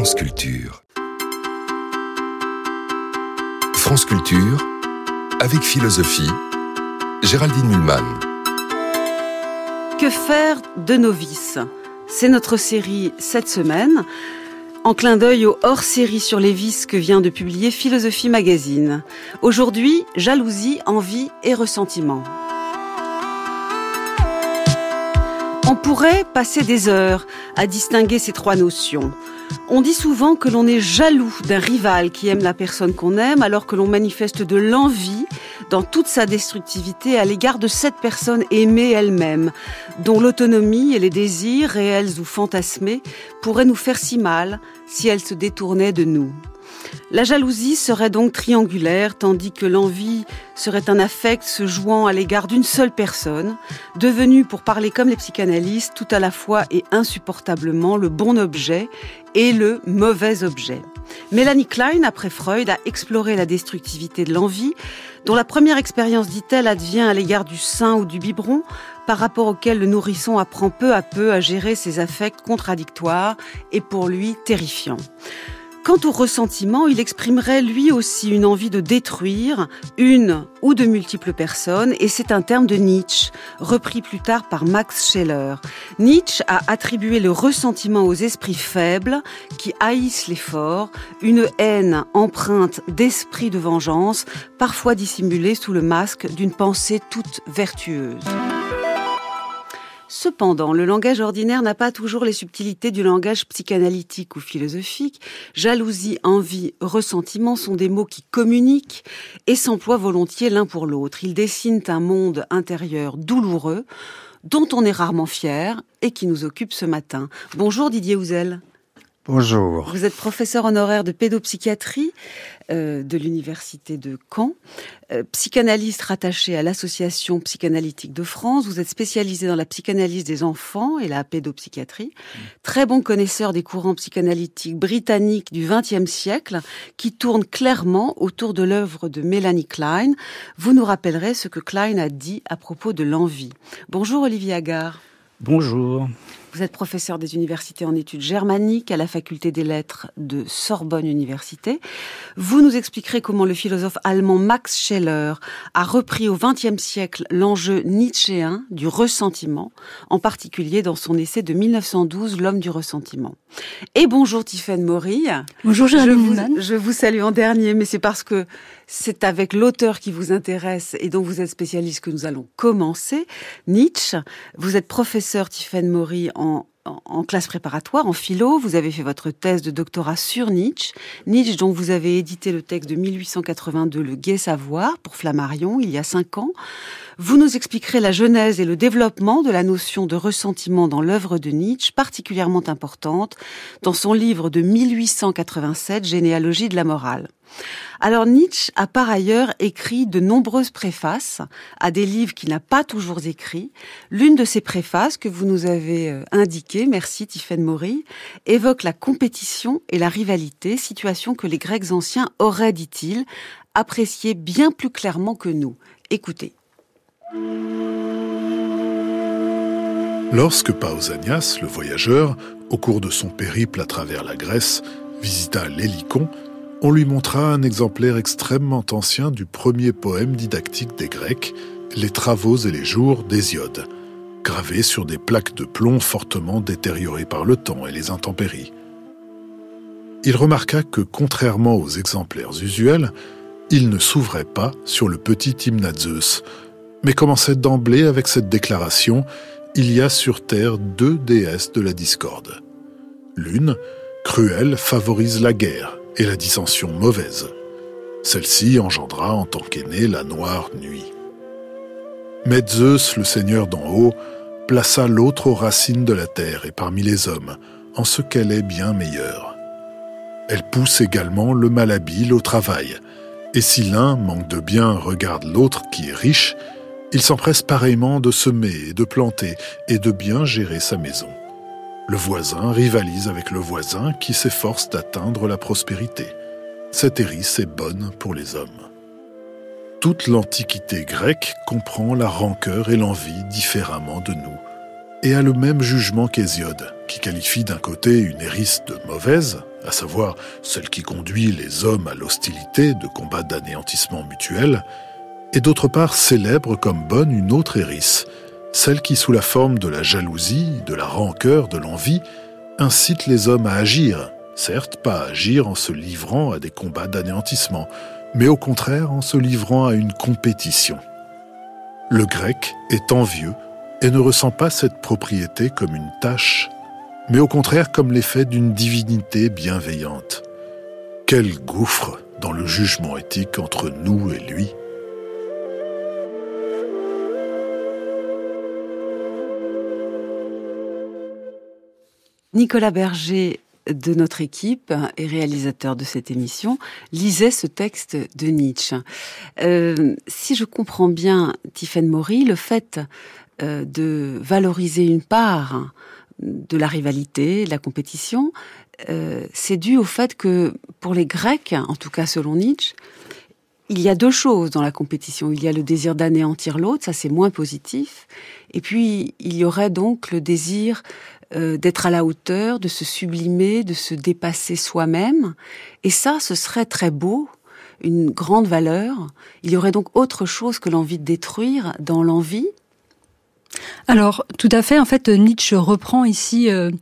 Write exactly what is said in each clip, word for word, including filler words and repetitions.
France Culture. France Culture, avec philosophie, Géraldine Mühlmann. Que faire de nos vices ? C'est notre série cette semaine, en clin d'œil au hors-série sur les vices que vient de publier Philosophie Magazine. Aujourd'hui, jalousie, envie et ressentiment. On pourrait passer des heures à distinguer ces trois notions. On dit souvent que l'on est jaloux d'un rival qui aime la personne qu'on aime, alors que l'on manifeste de l'envie dans toute sa destructivité à l'égard de cette personne aimée elle-même, dont l'autonomie et les désirs, réels ou fantasmés, pourraient nous faire si mal si elle se détournait de nous. La jalousie serait donc triangulaire, tandis que l'envie serait un affect se jouant à l'égard d'une seule personne, devenu, pour parler comme les psychanalystes, tout à la fois et insupportablement le bon objet et le mauvais objet. Mélanie Klein, après Freud, a exploré la destructivité de l'envie, dont la première expérience, dit-elle, advient à l'égard du sein ou du biberon, par rapport auquel le nourrisson apprend peu à peu à gérer ses affects contradictoires et pour lui terrifiants. Quant au ressentiment, il exprimerait lui aussi une envie de détruire une ou de multiples personnes, et c'est un terme de Nietzsche, repris plus tard par Max Scheler. Nietzsche a attribué le ressentiment aux esprits faibles qui haïssent les forts, une haine empreinte d'esprit de vengeance, parfois dissimulée sous le masque d'une pensée toute vertueuse. Cependant, le langage ordinaire n'a pas toujours les subtilités du langage psychanalytique ou philosophique. Jalousie, envie, ressentiment sont des mots qui communiquent et s'emploient volontiers l'un pour l'autre. Ils dessinent un monde intérieur douloureux, dont on est rarement fier et qui nous occupe ce matin. Bonjour Didier Houzel. Bonjour. Vous êtes professeur honoraire de pédopsychiatrie euh, de l'université de Caen, euh, psychanalyste rattaché à l'Association psychanalytique de France. Vous êtes spécialisé dans la psychanalyse des enfants et la pédopsychiatrie. Mmh. Très bon connaisseur des courants psychanalytiques britanniques du vingtième siècle qui tournent clairement autour de l'œuvre de Mélanie Klein. Vous nous rappellerez ce que Klein a dit à propos de l'envie. Bonjour Olivier Agard. Bonjour. Vous êtes professeur des universités en études germaniques à la faculté des lettres de Sorbonne Université. Vous nous expliquerez comment le philosophe allemand Max Scheler a repris au vingtième siècle l'enjeu nietzschéen du ressentiment, en particulier dans son essai de mille neuf cent douze, L'homme du ressentiment. Et bonjour Tiffaine Maury. Bonjour Géraldine Mühlmann. Je vous salue en dernier, mais c'est parce que c'est avec l'auteur qui vous intéresse et dont vous êtes spécialiste que nous allons commencer. Nietzsche. Vous êtes professeur Tiffaine Maury en, en, en classe préparatoire, en philo. Vous avez fait votre thèse de doctorat sur Nietzsche. Nietzsche, dont vous avez édité le texte de mille huit cent quatre-vingt-deux, Le Gai Savoir, pour Flammarion, il y a cinq ans. Vous nous expliquerez la genèse et le développement de la notion de ressentiment dans l'œuvre de Nietzsche, particulièrement importante dans son livre de mille huit cent quatre-vingt-sept, Généalogie de la morale. Alors Nietzsche a par ailleurs écrit de nombreuses préfaces à des livres qu'il n'a pas toujours écrits. L'une de ces préfaces que vous nous avez indiquées, merci Tiffaine Maury, évoque la compétition et la rivalité, situation que les Grecs anciens auraient, dit-il, appréciée bien plus clairement que nous. Écoutez. Lorsque Pausanias, le voyageur, au cours de son périple à travers la Grèce, visita l'Hélicon, on lui montra un exemplaire extrêmement ancien du premier poème didactique des Grecs, Les Travaux et les Jours d'Hésiode, gravé sur des plaques de plomb fortement détériorées par le temps et les intempéries. Il remarqua que, contrairement aux exemplaires usuels, il ne s'ouvrait pas sur le petit hymne à Zeus, mais commençait d'emblée avec cette déclaration « Il y a sur terre deux déesses de la discorde. L'une, cruelle, favorise la guerre, et la dissension mauvaise. Celle-ci engendra en tant qu'aînée la noire nuit. Mais Zeus, le seigneur d'en haut, plaça l'autre aux racines de la terre et parmi les hommes, en ce qu'elle est bien meilleure. Elle pousse également le malhabile au travail, et si l'un, manque de bien, regarde l'autre qui est riche, il s'empresse pareillement de semer et de planter et de bien gérer sa maison. Le voisin rivalise avec le voisin qui s'efforce d'atteindre la prospérité. Cette hérisse est bonne pour les hommes. Toute l'Antiquité grecque comprend la rancœur et l'envie différemment de nous, et a le même jugement qu'Hésiode, qui qualifie d'un côté une hérisse de mauvaise, à savoir celle qui conduit les hommes à l'hostilité de combats d'anéantissement mutuel, et d'autre part célèbre comme bonne une autre hérisse, celle qui, sous la forme de la jalousie, de la rancœur, de l'envie, incite les hommes à agir, certes pas à agir en se livrant à des combats d'anéantissement, mais au contraire en se livrant à une compétition. Le grec est envieux et ne ressent pas cette propriété comme une tâche, mais au contraire comme l'effet d'une divinité bienveillante. Quel gouffre dans le jugement éthique entre nous et lui! Nicolas Berger, de notre équipe et réalisateur de cette émission, lisait ce texte de Nietzsche. Euh, si je comprends bien, Tiffaine Maury, le fait euh, de valoriser une part de la rivalité, de la compétition, euh, c'est dû au fait que pour les Grecs, en tout cas selon Nietzsche, il y a deux choses dans la compétition. Il y a le désir d'anéantir l'autre, ça c'est moins positif. Et puis il y aurait donc le désir Euh, d'être à la hauteur, de se sublimer, de se dépasser soi-même. Et ça, ce serait très beau, une grande valeur. Il y aurait donc autre chose que l'envie de détruire dans l'envie. Alors, tout à fait. En fait, Nietzsche reprend ici euh,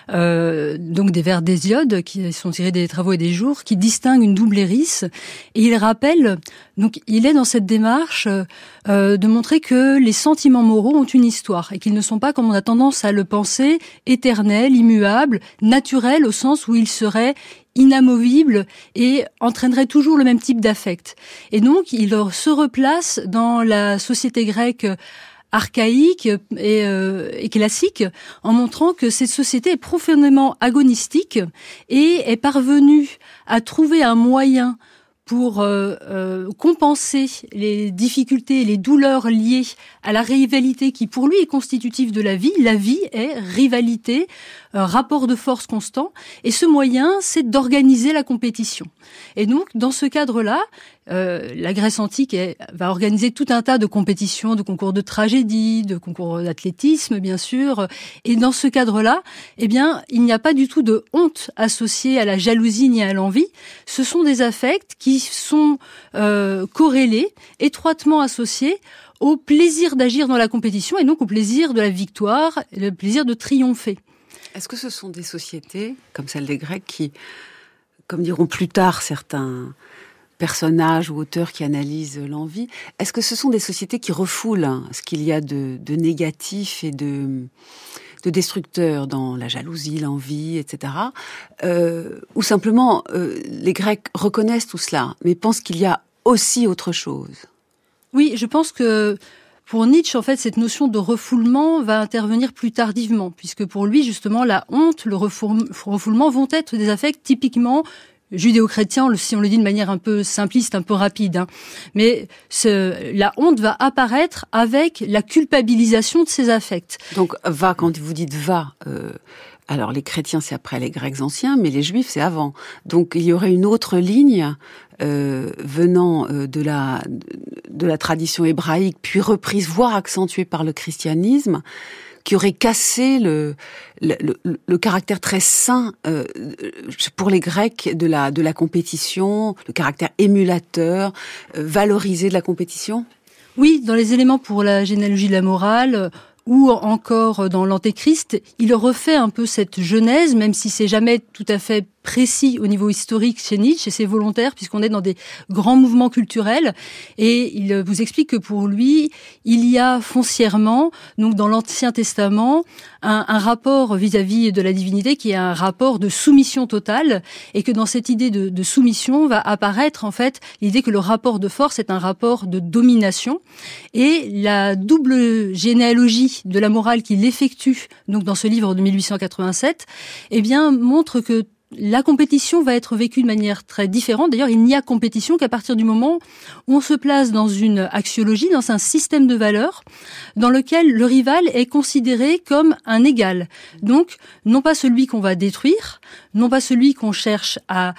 euh, donc des vers d'Hésiode qui sont tirés des Travaux et des Jours, qui distinguent une double hérisse. Et il rappelle, donc, il est dans cette démarche euh, de montrer que les sentiments moraux ont une histoire et qu'ils ne sont pas, comme on a tendance à le penser, éternels, immuables, naturels, au sens où ils seraient inamovibles et entraîneraient toujours le même type d'affect. Et donc, il se replace dans la société grecque archaïque et, euh, et classique, en montrant que cette société est profondément agonistique et est parvenue à trouver un moyen pour euh, euh, compenser les difficultés et les douleurs liées à la rivalité qui, pour lui, est constitutive de la vie. La vie est rivalité, euh, rapport de force constant, et ce moyen, c'est d'organiser la compétition. Et donc, dans ce cadre-là, euh, la Grèce antique est, va organiser tout un tas de compétitions, de concours de tragédie, de concours d'athlétisme, bien sûr. Et dans ce cadre-là, eh bien, il n'y a pas du tout de honte associée à la jalousie ni à l'envie. Ce sont des affects qui sont euh, corrélés, étroitement associés au plaisir d'agir dans la compétition et donc au plaisir de la victoire, le plaisir de triompher. Est-ce que ce sont des sociétés, comme celle des Grecs, qui, comme diront plus tard certains personnages ou auteurs qui analysent l'envie, est-ce que ce sont des sociétés qui refoulent hein, ce qu'il y a de, de négatif et de, de destructeur dans la jalousie, l'envie, et cetera. Euh, ou simplement, euh, les Grecs reconnaissent tout cela, mais pensent qu'il y a aussi autre chose. Oui, je pense que pour Nietzsche, en fait, cette notion de refoulement va intervenir plus tardivement, puisque pour lui, justement, la honte, le refoulement vont être des affects typiquement judéo-chrétiens, si on le dit de manière un peu simpliste, un peu rapide. Hein. Mais ce, la honte va apparaître avec la culpabilisation de ces affects. Donc, va, quand vous dites va, euh, alors les chrétiens, c'est après les Grecs anciens, mais les Juifs, c'est avant. Donc, il y aurait une autre ligne euh, venant euh, de la de la tradition hébraïque, puis reprise, voire accentuée par le christianisme, qui aurait cassé le, le, le, le caractère très sain euh, pour les Grecs de la, de la compétition, le caractère émulateur, euh, valorisé de la compétition? Oui, dans les éléments pour la généalogie de la morale, ou encore dans l'Antéchrist, il refait un peu cette genèse, même si c'est jamais tout à fait précis au niveau historique chez Nietzsche, et c'est volontaire puisqu'on est dans des grands mouvements culturels, et il vous explique que pour lui, il y a foncièrement, donc dans l'Ancien Testament, un, un rapport vis-à-vis de la divinité qui est un rapport de soumission totale, et que dans cette idée de, de soumission va apparaître en fait l'idée que le rapport de force est un rapport de domination, et la double généalogie de la morale qu'il effectue donc dans ce livre de mille huit cent quatre-vingt-sept, eh bien montre que la compétition va être vécue de manière très différente. D'ailleurs, il n'y a compétition qu'à partir du moment où on se place dans une axiologie, dans un système de valeurs, dans lequel le rival est considéré comme un égal. Donc, non pas celui qu'on va détruire, non pas celui qu'on cherche à,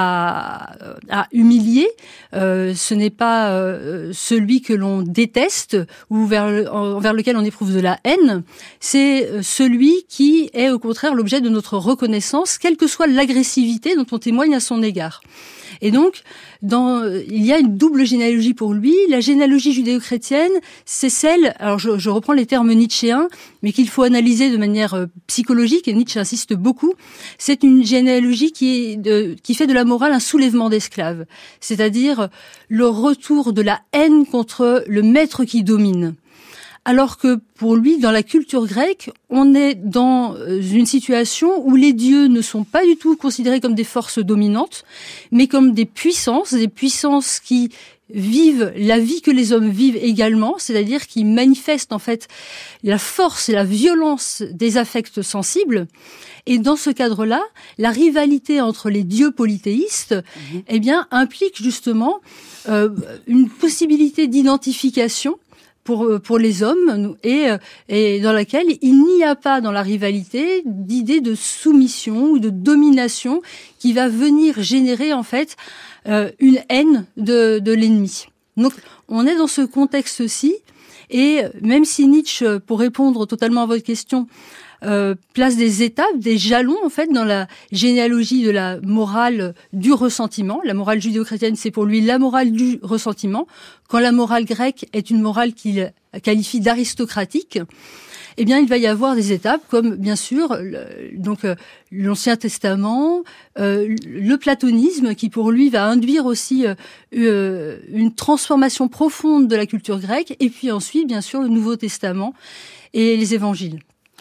à, à humilier, euh, ce n'est pas euh, celui que l'on déteste ou vers, le, vers lequel on éprouve de la haine, c'est celui qui est au contraire l'objet de notre reconnaissance, quelle que soit la l'agressivité dont on témoigne à son égard. Et donc, dans, il y a une double généalogie pour lui. La généalogie judéo-chrétienne, c'est celle, alors je, je reprends les termes nietzschéens, mais qu'il faut analyser de manière euh, psychologique, et Nietzsche insiste beaucoup. C'est une généalogie qui, est de, qui fait de la morale un soulèvement d'esclaves, c'est-à-dire le retour de la haine contre le maître qui domine. Alors que pour lui, dans la culture grecque, on est dans une situation où les dieux ne sont pas du tout considérés comme des forces dominantes, mais comme des puissances, des puissances qui vivent la vie que les hommes vivent également, c'est-à-dire qui manifestent en fait la force et la violence des affects sensibles. Et dans ce cadre-là, la rivalité entre les dieux polythéistes, mmh. eh bien, implique justement euh, une possibilité d'identification pour pour les hommes et et dans laquelle il n'y a pas dans la rivalité d'idée de soumission ou de domination qui va venir générer en fait euh, une haine de de l'ennemi. Donc on est dans ce contexte-ci et même si Nietzsche, pour répondre totalement à votre question, Euh, place des étapes, des jalons en fait dans la généalogie de la morale du ressentiment. La morale judéo-chrétienne, c'est pour lui la morale du ressentiment. Quand la morale grecque est une morale qu'il qualifie d'aristocratique, eh bien il va y avoir des étapes comme bien sûr le, donc euh, l'Ancien Testament, euh, le platonisme qui pour lui va induire aussi euh, euh, une transformation profonde de la culture grecque, et puis ensuite bien sûr le Nouveau Testament et les évangiles.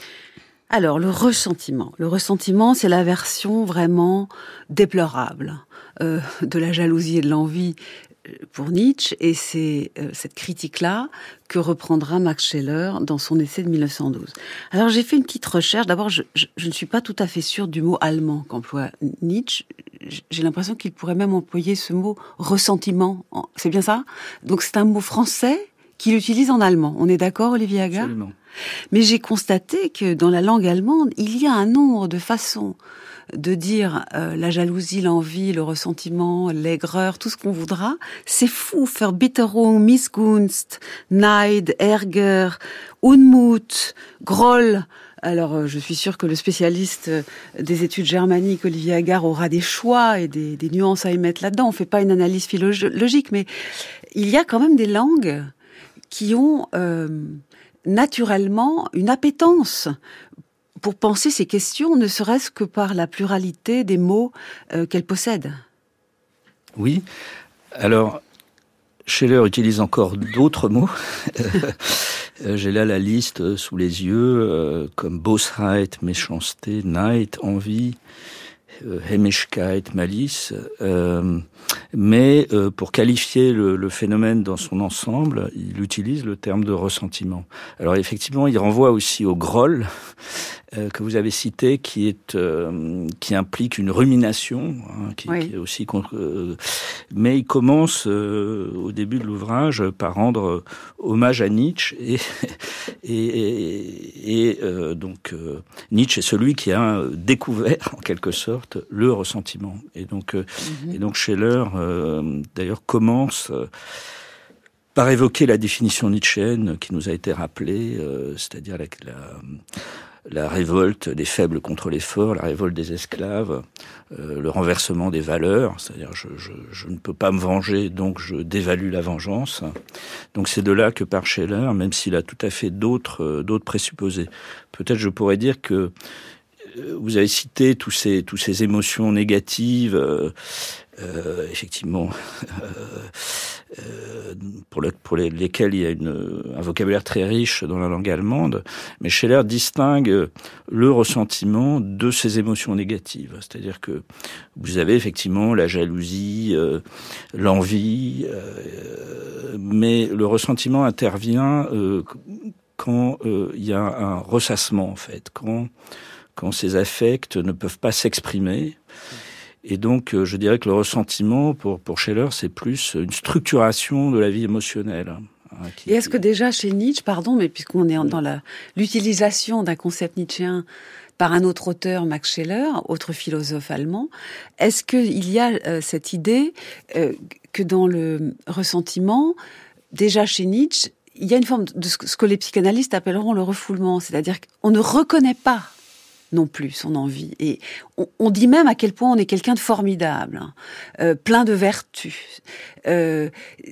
Alors, le ressentiment. Le ressentiment, c'est la version vraiment déplorable euh, de la jalousie et de l'envie pour Nietzsche, et c'est euh, cette critique-là que reprendra Max Scheler dans son essai de mille neuf cent douze. Alors, j'ai fait une petite recherche. D'abord, je, je, je ne suis pas tout à fait sûre du mot allemand qu'emploie Nietzsche. J'ai l'impression qu'il pourrait même employer ce mot ressentiment. C'est bien ça ? Donc, c'est un mot français qu'il utilise en allemand. On est d'accord, Olivier Haga ? Absolument. Mais j'ai constaté que dans la langue allemande, il y a un nombre de façons de dire euh, la jalousie, l'envie, le ressentiment, l'aigreur, tout ce qu'on voudra. C'est fou. Verbitterung, Missgunst, Neid, Ärger, Unmut, Groll. Alors, je suis sûre que le spécialiste des études germaniques, Olivier Hagar, aura des choix et des, des nuances à émettre là-dedans. On fait pas une analyse philologique, mais il y a quand même des langues qui ont euh, naturellement une appétence pour penser ces questions, ne serait-ce que par la pluralité des mots euh, qu'elles possèdent. Oui. Alors, Scheler utilise encore d'autres mots. J'ai là la liste sous les yeux, euh, comme Bosheit, méchanceté, Neid, envie, euh, Hämischkeit, malice. Euh, mais euh, pour qualifier le, le phénomène dans son ensemble, il utilise le terme de ressentiment. Alors effectivement, il renvoie aussi au Groll, euh, que vous avez cité, qui est euh, qui implique une rumination, hein, qui, oui. qui est aussi contre. Euh, mais il commence euh, au début de l'ouvrage par rendre euh, hommage à Nietzsche et et, et, et euh, donc euh, Nietzsche est celui qui a découvert en quelque sorte le ressentiment. Et donc euh, mm-hmm. et donc Scheler euh, d'ailleurs commence euh, par évoquer la définition nietzschéenne qui nous a été rappelée, euh, c'est-à-dire la, la la révolte des faibles contre les forts, la révolte des esclaves, euh, le renversement des valeurs, c'est-à-dire je, je, je ne peux pas me venger, donc je dévalue la vengeance. Donc c'est de là que part Scheler, même s'il a tout à fait d'autres, euh, d'autres présupposés. Peut-être je pourrais dire que euh, vous avez cité tous ces, tous ces émotions négatives, euh, euh, effectivement, euh, Euh, pour, le, pour les, lesquels il y a une, un vocabulaire très riche dans la langue allemande, mais Scheler distingue le ressentiment de ces émotions négatives. C'est-à-dire que vous avez effectivement la jalousie, euh, l'envie, euh, mais le ressentiment intervient euh, quand euh, il y a un ressassement, en fait, quand, quand ces affects ne peuvent pas s'exprimer. Et donc, je dirais que le ressentiment, pour, pour Scheler, c'est plus une structuration de la vie émotionnelle. Hein, qui, Et est-ce que déjà chez Nietzsche, pardon, mais puisqu'on est dans la, l'utilisation d'un concept nietzschéen par un autre auteur, Max Scheler, autre philosophe allemand, est-ce qu'il y a euh, cette idée euh, que dans le ressentiment, déjà chez Nietzsche, il y a une forme de ce que les psychanalystes appelleront le refoulement, c'est-à-dire qu'on ne reconnaît pas non plus son envie. Et on, on dit même à quel point on est quelqu'un de formidable, hein, euh, plein de vertus. Euh,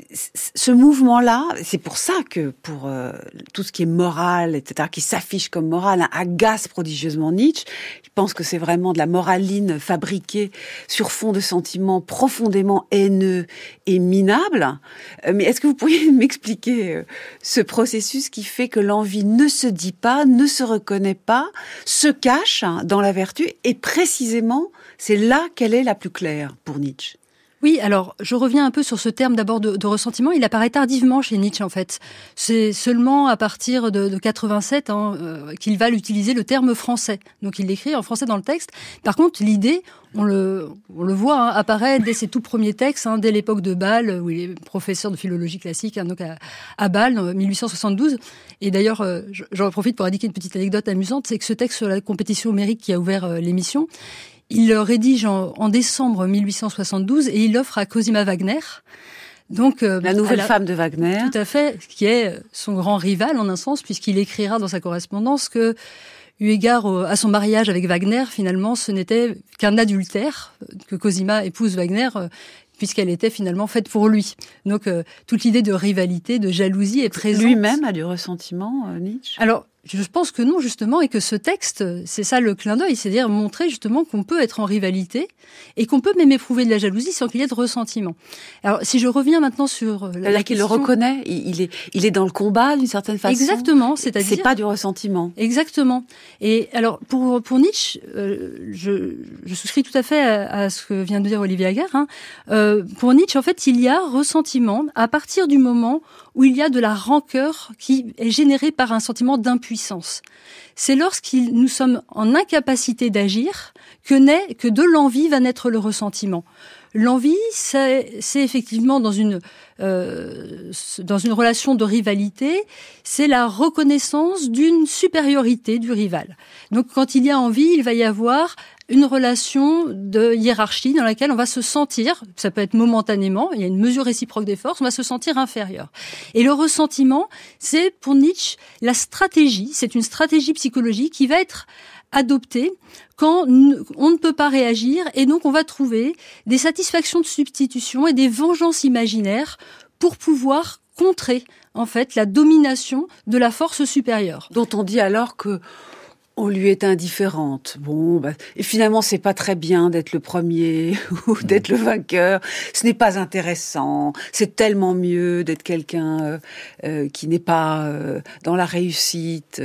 ce mouvement-là, c'est pour ça que pour euh, tout ce qui est moral, et cetera, qui s'affiche comme moral, hein, agace prodigieusement Nietzsche. Il pense que c'est vraiment de la moraline fabriquée sur fond de sentiments profondément haineux et minables. Euh, mais est-ce que vous pourriez m'expliquer euh, ce processus qui fait que l'envie ne se dit pas, ne se reconnaît pas, se cache hein, dans la vertu, et précisément, c'est là qu'elle est la plus claire pour Nietzsche. Oui, alors je reviens un peu sur ce terme d'abord de, de ressentiment. Il apparaît tardivement chez Nietzsche en fait. C'est seulement à partir de, de quatre-vingt-sept hein, euh, qu'il va l'utiliser le terme français. Donc il l'écrit en français dans le texte. Par contre, l'idée, on le, on le voit hein, apparaît dès ses tout premiers textes, hein, dès l'époque de Bâle, où il est professeur de philologie classique, hein, donc à, à Bâle, en mille huit cent soixante-douze. Et d'ailleurs, euh, j'en profite pour indiquer une petite anecdote amusante, c'est que ce texte sur la compétition homérique qui a ouvert euh, l'émission, il le rédige en, en décembre mille huit cent soixante-douze et il l'offre à Cosima Wagner. Donc, euh, la nouvelle a, femme de Wagner. Tout à fait, qui est son grand rival en un sens, puisqu'il écrira dans sa correspondance que, eu égard au, à son mariage avec Wagner, finalement, ce n'était qu'un adultère, que Cosima épouse Wagner, euh, puisqu'elle était finalement faite pour lui. Donc, euh, toute l'idée de rivalité, de jalousie est présente. Lui-même a du ressentiment, euh, Nietzsche ? Alors, je pense que non, justement, et que ce texte, c'est ça le clin d'œil, c'est-à-dire montrer justement qu'on peut être en rivalité et qu'on peut même éprouver de la jalousie sans qu'il y ait de ressentiment. Alors, si je reviens maintenant sur la, la qu'il le reconnaît, il est, il est dans le combat d'une certaine façon. Exactement, c'est-à-dire c'est pas du ressentiment. Exactement. Et alors, pour pour Nietzsche, euh, je, je souscris tout à fait à, à ce que vient de dire Olivier Aguerre. Hein. Euh, pour Nietzsche, en fait, il y a ressentiment à partir du moment où il y a de la rancœur qui est générée par un sentiment d'impuissance. C'est lorsqu'il nous sommes en incapacité d'agir que naît, que de l'envie va naître le ressentiment. L'envie, c'est, c'est effectivement dans une euh, dans une relation de rivalité, c'est la reconnaissance d'une supériorité du rival. Donc, quand il y a envie, il va y avoir une relation de hiérarchie dans laquelle on va se sentir, ça peut être momentanément, il y a une mesure réciproque des forces, on va se sentir inférieur. Et le ressentiment, c'est pour Nietzsche la stratégie, c'est une stratégie psychologique qui va être adoptée quand on ne peut pas réagir, et donc on va trouver des satisfactions de substitution et des vengeances imaginaires pour pouvoir contrer en fait la domination de la force supérieure. Dont on dit alors que on lui est indifférente. Bon, bah, et finalement, c'est pas très bien d'être le premier ou d'être le vainqueur. Ce n'est pas intéressant. C'est tellement mieux d'être quelqu'un euh, euh, qui n'est pas euh, dans la réussite.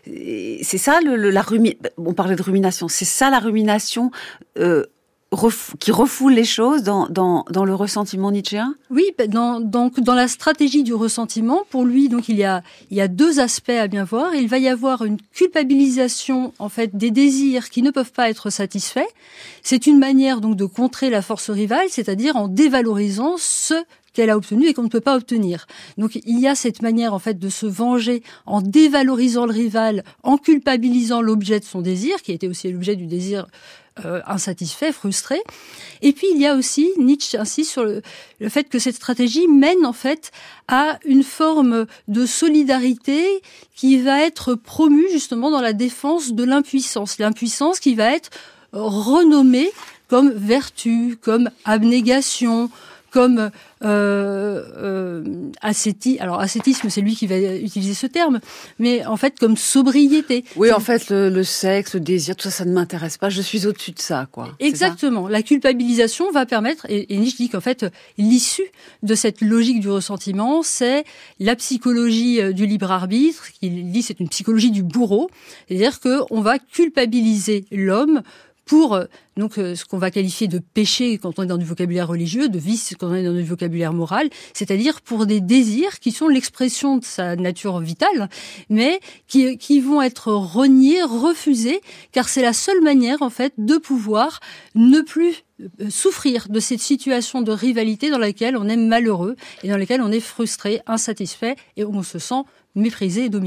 Et c'est ça, le, le, la rumi... on parlait de rumination. C'est ça la rumination euh, ref... qui refoule les choses dans, dans, dans le ressentiment nietzschéen ? Oui, dans, donc dans la stratégie du ressentiment, pour lui, donc il y a il y a deux aspects à bien voir. Il va y avoir une culpabilisation en fait des désirs qui ne peuvent pas être satisfaits. C'est une manière donc de contrer la force rivale, c'est-à-dire en dévalorisant ce qu'elle a obtenu et qu'on ne peut pas obtenir. Donc il y a cette manière en fait de se venger en dévalorisant le rival, en culpabilisant l'objet de son désir, qui était aussi l'objet du désir Euh, insatisfait, frustré. Et puis il y a aussi, Nietzsche insiste sur le, le fait que cette stratégie mène en fait à une forme de solidarité qui va être promue justement dans la défense de l'impuissance. L'impuissance qui va être renommée comme vertu, comme abnégation, comme euh, euh, ascétisme. Alors ascétisme, c'est lui qui va utiliser ce terme, mais en fait comme sobriété. Oui, en fait, le, le sexe, le désir, tout ça, ça ne m'intéresse pas. Je suis au-dessus de ça, quoi. Exactement. La culpabilisation va permettre, et, et Nietzsche dit qu'en fait, l'issue de cette logique du ressentiment, c'est la psychologie du libre arbitre. Il dit c'est une psychologie du bourreau, c'est-à-dire que on va culpabiliser l'homme pour donc euh, ce qu'on va qualifier de péché quand on est dans du vocabulaire religieux, de vice quand on est dans du vocabulaire moral, c'est-à-dire pour des désirs qui sont l'expression de sa nature vitale, mais qui, qui vont être reniés, refusés, car c'est la seule manière en fait de pouvoir ne plus souffrir de cette situation de rivalité dans laquelle on est malheureux et dans laquelle on est frustré, insatisfait et où on se sent méprisé et dominé.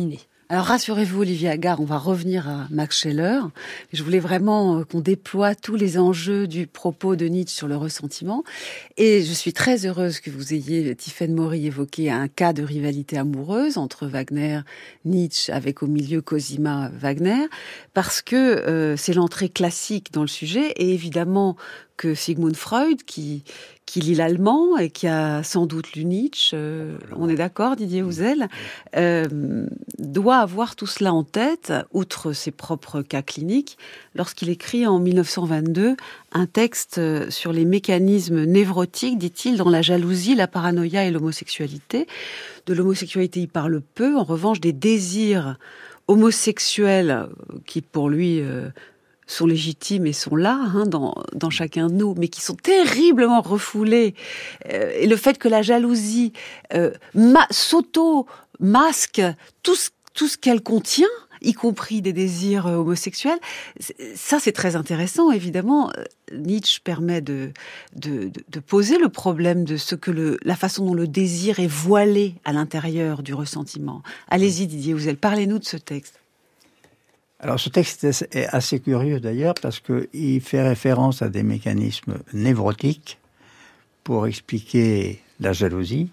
Alors rassurez-vous, Olivier Agar, on va revenir à Max Scheler. Je voulais vraiment qu'on déploie tous les enjeux du propos de Nietzsche sur le ressentiment. Et je suis très heureuse que vous ayez, Tiffaine Maury, évoqué un cas de rivalité amoureuse entre Wagner, Nietzsche, avec au milieu Cosima Wagner, parce que euh, c'est l'entrée classique dans le sujet, et évidemment que Sigmund Freud, qui, qui lit l'allemand et qui a sans doute lu Nietzsche, euh, on est d'accord, Didier Houzel, euh, doit avoir tout cela en tête, outre ses propres cas cliniques, lorsqu'il écrit en dix-neuf cent vingt-deux un texte sur les mécanismes névrotiques, dit-il, dans la jalousie, la paranoïa et l'homosexualité. De l'homosexualité, il parle peu. En revanche, des désirs homosexuels qui, pour lui, euh, sont légitimes et sont là, hein, dans, dans chacun de nous, mais qui sont terriblement refoulés. Euh, et le fait que la jalousie euh, ma- s'auto-masque tout ce, tout ce qu'elle contient, y compris des désirs homosexuels, ça c'est très intéressant, évidemment. Nietzsche permet de, de, de poser le problème de ce que le, la façon dont le désir est voilé à l'intérieur du ressentiment. Allez-y Didier Houzel, parlez-nous de ce texte. Alors ce texte est assez curieux d'ailleurs parce qu'il fait référence à des mécanismes névrotiques pour expliquer la jalousie.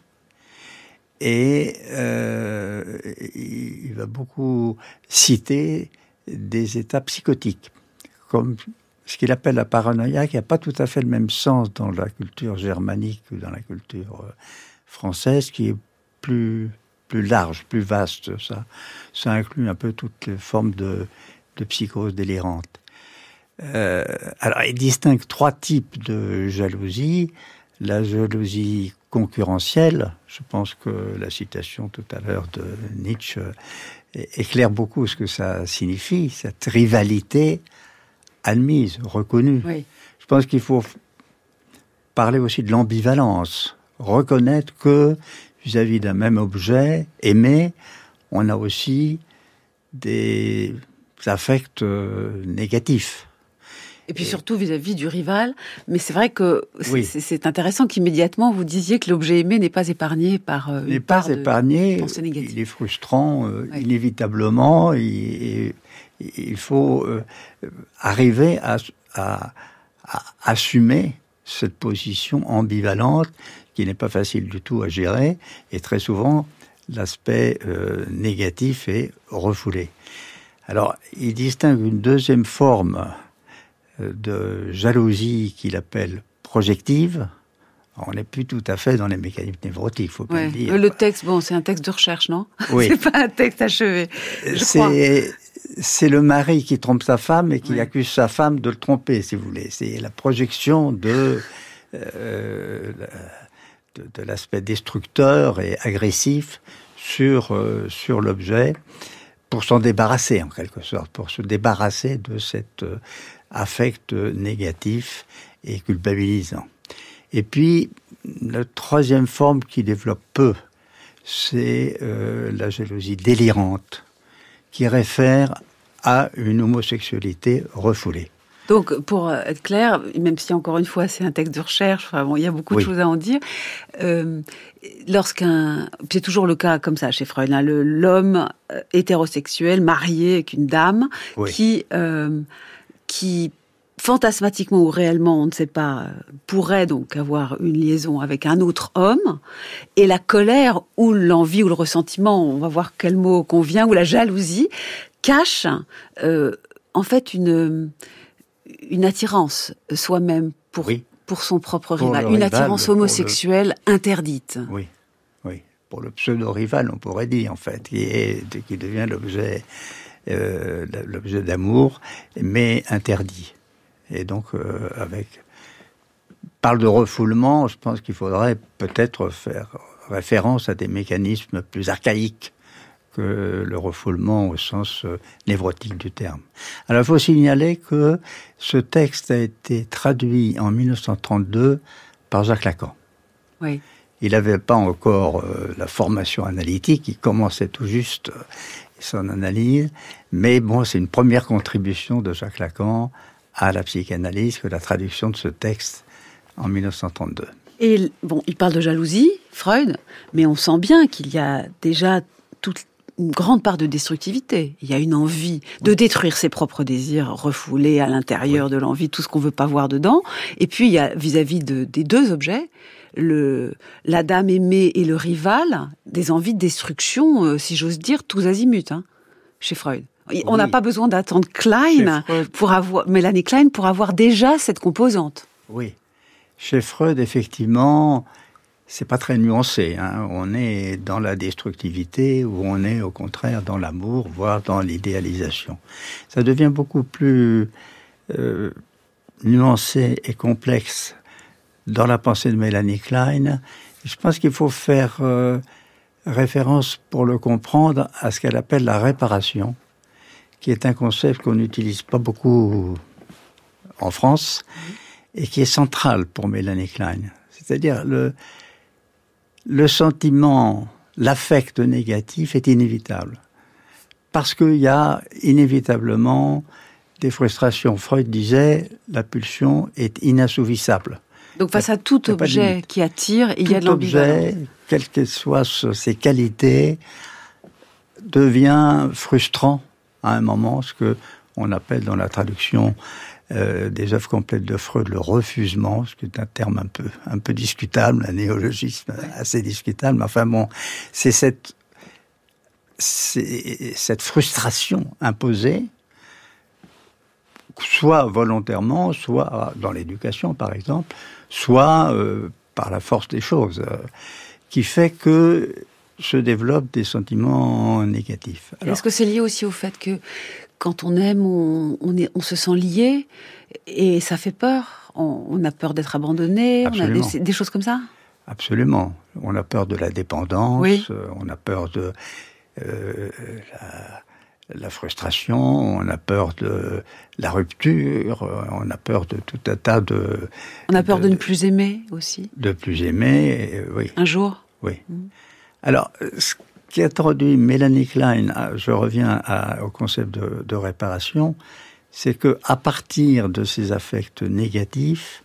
Et euh, il va beaucoup citer des états psychotiques, comme ce qu'il appelle la paranoïa, qui n'a pas tout à fait le même sens dans la culture germanique que dans la culture française, qui est plus, plus large, plus vaste. Ça, ça inclut un peu toutes les formes de, de psychose délirante. Euh, alors, il distingue trois types de jalousie. La jalousie concurrentielle, je pense que la citation tout à l'heure de Nietzsche éclaire beaucoup ce que ça signifie, cette rivalité admise, reconnue. Oui. Je pense qu'il faut parler aussi de l'ambivalence, reconnaître que vis-à-vis d'un même objet aimé, on a aussi des affects négatifs. Et puis surtout vis-à-vis du rival. Mais c'est vrai que c'est, oui. c'est, c'est intéressant qu'immédiatement vous disiez que l'objet aimé n'est pas épargné par euh, une n'est part pas épargné. de pensée négative. Il est frustrant, euh, oui. inévitablement. Il, il faut euh, arriver à, à, à assumer cette position ambivalente qui n'est pas facile du tout à gérer. Et très souvent, l'aspect euh, négatif est refoulé. Alors, il distingue une deuxième forme de jalousie qu'il appelle projective. On n'est plus tout à fait dans les mécanismes névrotiques, il faut bien ouais. le dire. Le texte, bon, c'est un texte de recherche, non ? Oui. C'est pas un texte achevé, je c'est, crois. C'est le mari qui trompe sa femme et qui oui. accuse sa femme de le tromper, si vous voulez. C'est la projection de, euh, de, de l'aspect destructeur et agressif sur, euh, sur l'objet pour s'en débarrasser, en quelque sorte, pour se débarrasser de cet euh, affect négatif et culpabilisant. Et puis, la troisième forme qui développe peu, c'est euh, la jalousie délirante, qui réfère à une homosexualité refoulée. Donc, pour être clair, même si encore une fois c'est un texte de recherche, enfin bon, il y a beaucoup de oui. choses à en dire. Euh, lorsqu'un, c'est toujours le cas comme ça chez Freud, hein, le, l'homme hétérosexuel marié avec une dame oui. qui euh, qui fantasmatiquement ou réellement, on ne sait pas, pourrait donc avoir une liaison avec un autre homme, et la colère ou l'envie ou le ressentiment, on va voir quel mot convient, ou la jalousie, cache euh, en fait une, une attirance soi-même pour, oui. pour son propre pour rival, une rival, attirance homosexuelle le... interdite. Oui, oui, pour le pseudo-rival, on pourrait dire, en fait, qui, est, qui devient l'objet, euh, l'objet d'amour, mais interdit. Et donc, euh, avec... parle de refoulement, je pense qu'il faudrait peut-être faire référence à des mécanismes plus archaïques que le refoulement au sens euh, névrotique du terme. Alors, il faut signaler que ce texte a été traduit en dix-neuf cent trente-deux par Jacques Lacan. Oui. Il n'avait pas encore euh, la formation analytique, il commençait tout juste euh, son analyse, mais bon, c'est une première contribution de Jacques Lacan à la psychanalyse que la traduction de ce texte en dix-neuf cent trente-deux. Et bon, il parle de jalousie, Freud, mais on sent bien qu'il y a déjà toute une grande part de destructivité. Il y a une envie de détruire ses propres désirs refoulés à l'intérieur oui. de l'envie, tout ce qu'on veut pas voir dedans. Et puis, il y a vis-à-vis de, des deux objets, le, la dame aimée et le rival, des envies de destruction, euh, si j'ose dire, tous azimuts, hein, chez Freud. Oui. On n'a pas besoin d'attendre Klein pour avoir, Mélanie Klein pour avoir déjà cette composante. Oui. Chez Freud, effectivement, c'est pas très nuancé, hein. On est dans la destructivité ou on est au contraire dans l'amour, voire dans l'idéalisation. Ça devient beaucoup plus euh, nuancé et complexe dans la pensée de Mélanie Klein. Je pense qu'il faut faire euh, référence pour le comprendre à ce qu'elle appelle la réparation, qui est un concept qu'on n'utilise pas beaucoup en France et qui est central pour Mélanie Klein. C'est-à-dire le Le sentiment, l'affect négatif est inévitable. Parce qu'il y a inévitablement des frustrations. Freud disait, la pulsion est inassouvissable. Donc face à tout objet qui attire, il y a de l'ambivalence. Tout objet, quelles que soient ses qualités, devient frustrant à un moment, ce qu'on appelle dans la traduction Euh, des œuvres complètes de Freud, le refusement, ce qui est un terme un peu, un peu discutable, un néologisme assez discutable, mais enfin bon, c'est cette, c'est cette frustration imposée, soit volontairement, soit dans l'éducation par exemple, soit euh, par la force des choses, euh, qui fait que se développent des sentiments négatifs. Alors, est-ce que c'est lié aussi au fait que quand on aime, on, on, est, on se sent lié et ça fait peur. On, on a peur d'être abandonné, on a des, des choses comme ça. Absolument. On a peur de la dépendance, oui. On a peur de euh, la, la frustration, on a peur de la rupture, on a peur de tout un tas de... On a peur de, de ne plus aimer aussi. De plus aimer, euh, oui. Un jour. Oui. Mmh. Alors, ce qui introduit Mélanie Klein, je reviens à, au concept de, de réparation, c'est que à partir de ces affects négatifs,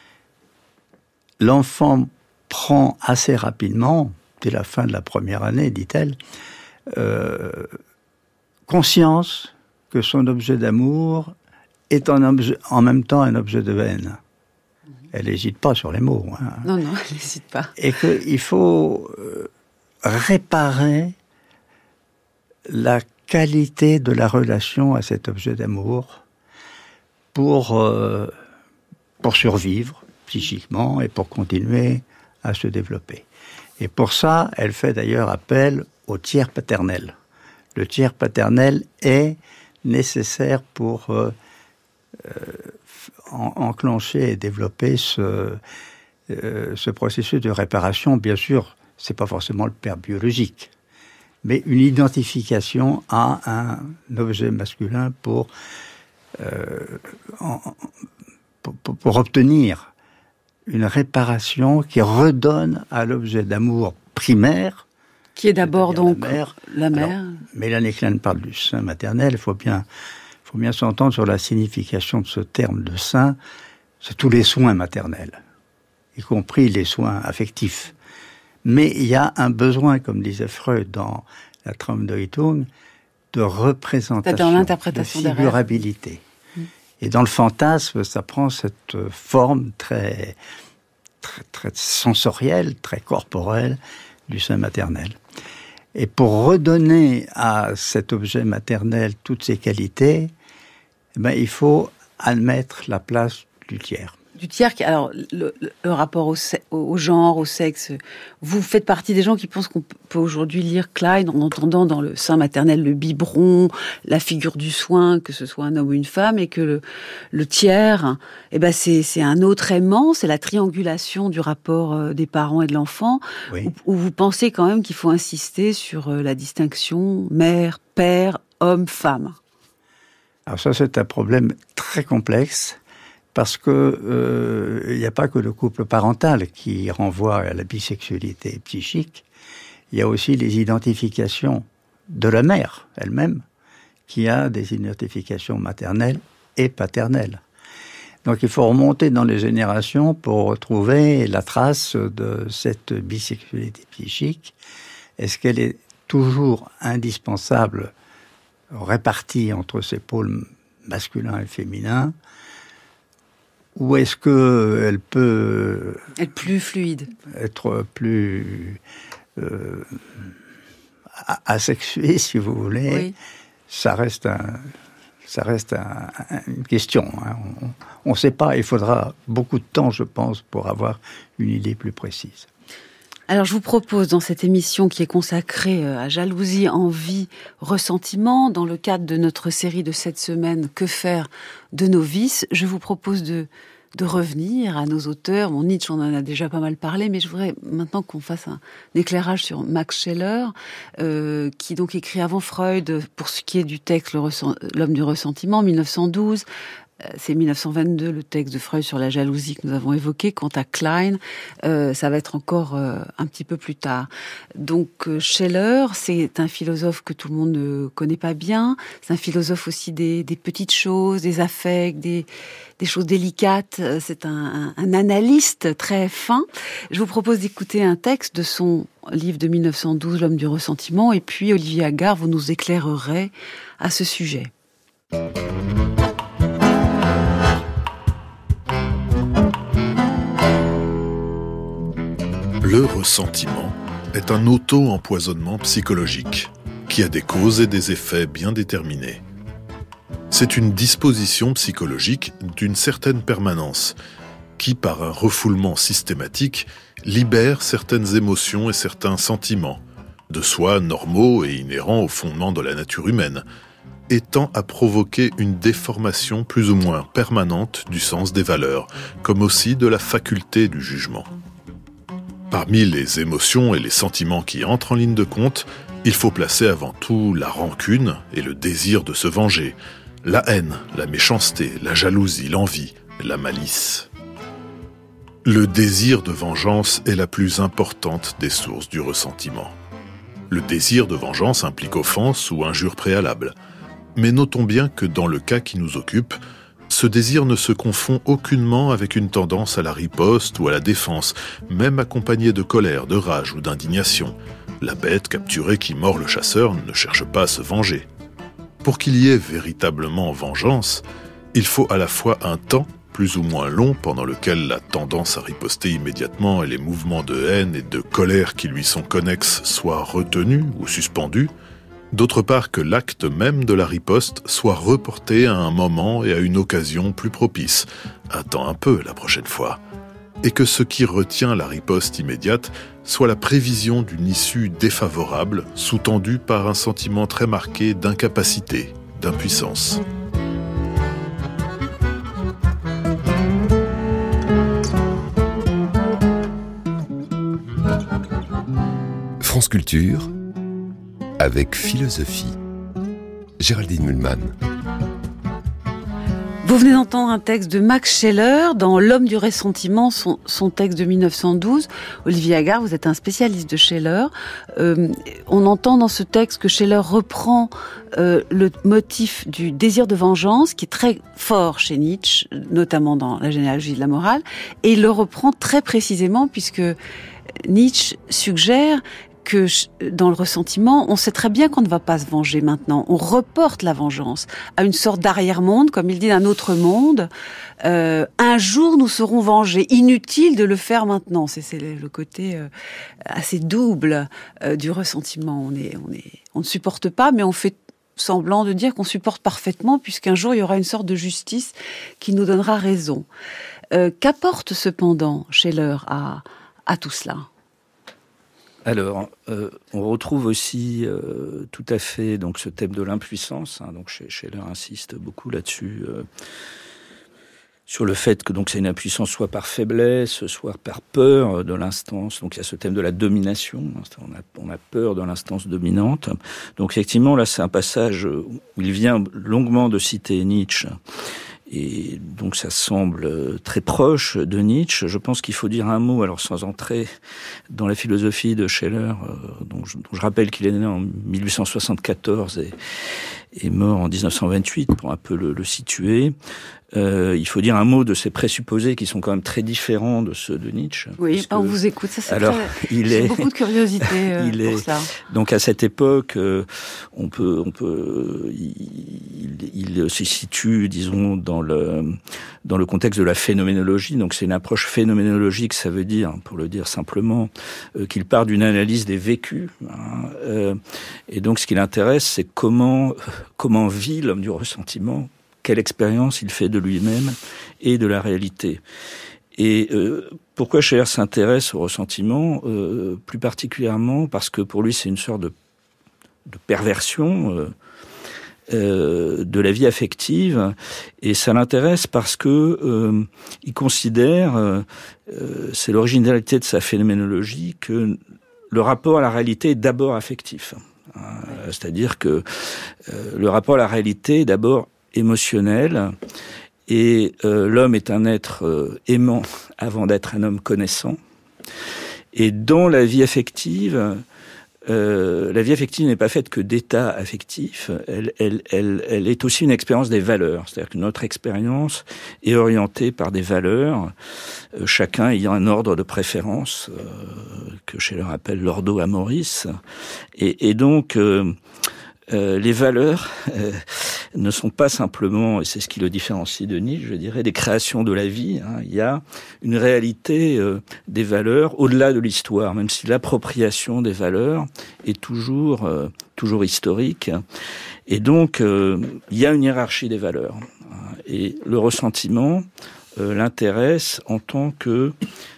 l'enfant prend assez rapidement, dès la fin de la première année, dit-elle, euh, conscience que son objet d'amour est en, objet, en même temps un objet de haine. Elle n'hésite pas sur les mots. Hein. Non, non, elle n'hésite pas. Et qu'il faut euh, réparer la qualité de la relation à cet objet d'amour pour, euh, pour survivre psychiquement et pour continuer à se développer. Et pour ça, elle fait d'ailleurs appel au tiers paternel. Le tiers paternel est nécessaire pour euh, euh, en, enclencher et développer ce, euh, ce processus de réparation. Bien sûr, c'est pas forcément le père biologique, mais une identification à un objet masculin pour, euh, en, pour, pour, pour obtenir une réparation qui redonne à l'objet d'amour primaire, qui est d'abord donc la mère. La mère. Alors, Mélanie Klein parle du sein maternel. Il faut bien, il faut bien s'entendre sur la signification de ce terme de sein. C'est tous les soins maternels, y compris les soins affectifs. Mais il y a un besoin, comme disait Freud dans la Traumdeutung, de représentation, l'interprétation de figurabilité. Mmh. Et dans le fantasme, ça prend cette forme très, très, très sensorielle, très corporelle du sein maternel. Et pour redonner à cet objet maternel toutes ses qualités, eh ben, il faut admettre la place du tiers. Du tiers, alors le, le rapport au, au genre, au sexe, vous faites partie des gens qui pensent qu'on peut aujourd'hui lire Klein en entendant dans le sein maternel le biberon, la figure du soin, que ce soit un homme ou une femme, et que le, le tiers, eh ben c'est, c'est un autre aimant, c'est la triangulation du rapport des parents et de l'enfant, oui. où, où vous pensez quand même qu'il faut insister sur la distinction mère, père, homme, femme. Alors ça, c'est un problème très complexe. Parce que euh, il n'y a pas que le couple parental qui renvoie à la bisexualité psychique, il y a aussi les identifications de la mère elle-même, qui a des identifications maternelles et paternelles. Donc il faut remonter dans les générations pour retrouver la trace de cette bisexualité psychique. Est-ce qu'elle est toujours indispensable, répartie entre ces pôles masculins et féminins, ou est-ce qu'elle peut être plus fluide, être plus euh, asexuée, si vous voulez? Oui. Ça reste un, ça reste un, une question. Hein. On ne sait pas. Il faudra beaucoup de temps, je pense, pour avoir une idée plus précise. Alors, je vous propose, dans cette émission qui est consacrée à jalousie, envie, ressentiment, dans le cadre de notre série de cette semaine, Que faire de nos vices, je vous propose de, de revenir à nos auteurs. Bon, Nietzsche, on en a déjà pas mal parlé, mais je voudrais maintenant qu'on fasse un éclairage sur Max Scheler, euh, qui donc écrit avant Freud, pour ce qui est du texte, le ressent, L'homme du ressentiment, mille neuf cent douze. C'est mille neuf cent vingt-deux, le texte de Freud sur la jalousie que nous avons évoqué. Quant à Klein, euh, ça va être encore euh, un petit peu plus tard. Donc euh, Scheler, c'est un philosophe que tout le monde ne connaît pas bien. C'est un philosophe aussi des, des petites choses, des affects, des, des choses délicates. C'est un, un, un analyste très fin. Je vous propose d'écouter un texte de son livre de mille neuf cent douze, L'homme du ressentiment. Et puis Olivier Agard, vous nous éclairerez à ce sujet. Le ressentiment est un auto-empoisonnement psychologique qui a des causes et des effets bien déterminés. C'est une disposition psychologique d'une certaine permanence qui, par un refoulement systématique, libère certaines émotions et certains sentiments, de soi normaux et inhérents au fondement de la nature humaine, et tend à provoquer une déformation plus ou moins permanente du sens des valeurs, comme aussi de la faculté du jugement. Parmi les émotions et les sentiments qui entrent en ligne de compte, il faut placer avant tout la rancune et le désir de se venger, la haine, la méchanceté, la jalousie, l'envie, la malice. Le désir de vengeance est la plus importante des sources du ressentiment. Le désir de vengeance implique offense ou injure préalable. Mais notons bien que dans le cas qui nous occupe, ce désir ne se confond aucunement avec une tendance à la riposte ou à la défense, même accompagnée de colère, de rage ou d'indignation. La bête capturée qui mord le chasseur ne cherche pas à se venger. Pour qu'il y ait véritablement vengeance, il faut à la fois un temps plus ou moins long pendant lequel la tendance à riposter immédiatement et les mouvements de haine et de colère qui lui sont connexes soient retenus ou suspendus, d'autre part que l'acte même de la riposte soit reporté à un moment et à une occasion plus propice. Attends un peu la prochaine fois. Et que ce qui retient la riposte immédiate soit la prévision d'une issue défavorable, sous-tendue par un sentiment très marqué d'incapacité, d'impuissance. France Culture avec philosophie. Géraldine Mühlmann. Vous venez d'entendre un texte de Max Scheler dans L'homme du ressentiment, son, son texte de mille neuf cent douze. Olivier Agard, vous êtes un spécialiste de Scheler. Euh, on entend dans ce texte que Scheler reprend euh, le motif du désir de vengeance, qui est très fort chez Nietzsche, notamment dans la généalogie de la morale, et il le reprend très précisément puisque Nietzsche suggère que dans le ressentiment, on sait très bien qu'on ne va pas se venger maintenant. On reporte la vengeance à une sorte d'arrière-monde, comme il dit, d'un autre monde. Euh, un jour, nous serons vengés. Inutile de le faire maintenant. C'est, c'est le côté euh, assez double euh, du ressentiment. On est, on est, on ne supporte pas, mais on fait semblant de dire qu'on supporte parfaitement, puisqu'un jour, il y aura une sorte de justice qui nous donnera raison. Euh, qu'apporte cependant Scheler à, à tout cela ? Alors, euh, on retrouve aussi euh, tout à fait donc ce thème de l'impuissance. Hein, donc Scheler insiste beaucoup là-dessus, euh, sur le fait que donc c'est une impuissance soit par faiblesse, soit par peur de l'instance. Donc il y a ce thème de la domination. On a, on a peur de l'instance dominante. Donc effectivement, là, c'est un passage où il vient longuement de citer Nietzsche. Et donc ça semble très proche de Nietzsche. Je pense qu'il faut dire un mot, alors sans entrer dans la philosophie de Scheler, euh, dont, je, dont je rappelle qu'il est né en mille huit cent soixante-quatorze et est mort en dix-neuf cent vingt-huit, pour un peu le, le situer. Euh, il faut dire un mot de ces présupposés qui sont quand même très différents de ceux de Nietzsche. Oui, puisque, on vous écoute, ça c'est alors, très... il J'ai est, beaucoup de curiosité euh, il pour est, ça. Donc à cette époque, euh, on peut, on peut, il, il, il se situe, disons, dans le dans le contexte de la phénoménologie. Donc c'est une approche phénoménologique, ça veut dire, pour le dire simplement, euh, qu'il part d'une analyse des vécus. Hein, euh, et donc ce qui l'intéresse, c'est comment comment vit l'homme du ressentiment, quelle expérience il fait de lui-même et de la réalité. Et euh, pourquoi Scheler s'intéresse au ressentiment, euh, plus particulièrement parce que pour lui c'est une sorte de, de perversion euh, euh, de la vie affective, et ça l'intéresse parce que euh, il considère, euh, c'est l'originalité de sa phénoménologie, que le rapport à la réalité est d'abord affectif. Hein, c'est-à-dire que euh, le rapport à la réalité est d'abord émotionnel. Et euh, l'homme est un être euh, aimant avant d'être un homme connaissant. Et dans la vie affective, euh, la vie affective n'est pas faite que d'états affectifs. Elle, elle, elle, elle est aussi une expérience des valeurs. C'est-à-dire que notre expérience est orientée par des valeurs, euh, chacun ayant un ordre de préférence euh, que Scheler appelle l'ordo amoris. Et, et donc, euh, euh, les valeurs euh, ne sont pas simplement, et c'est ce qui le différencie de Nietzsche, je dirais, des créations de la vie. Hein. Il y a une réalité euh, des valeurs au-delà de l'histoire, même si l'appropriation des valeurs est toujours euh, toujours historique. Et donc, euh, il y a une hiérarchie des valeurs. Hein. Et le ressentiment euh, l'intéresse en tant que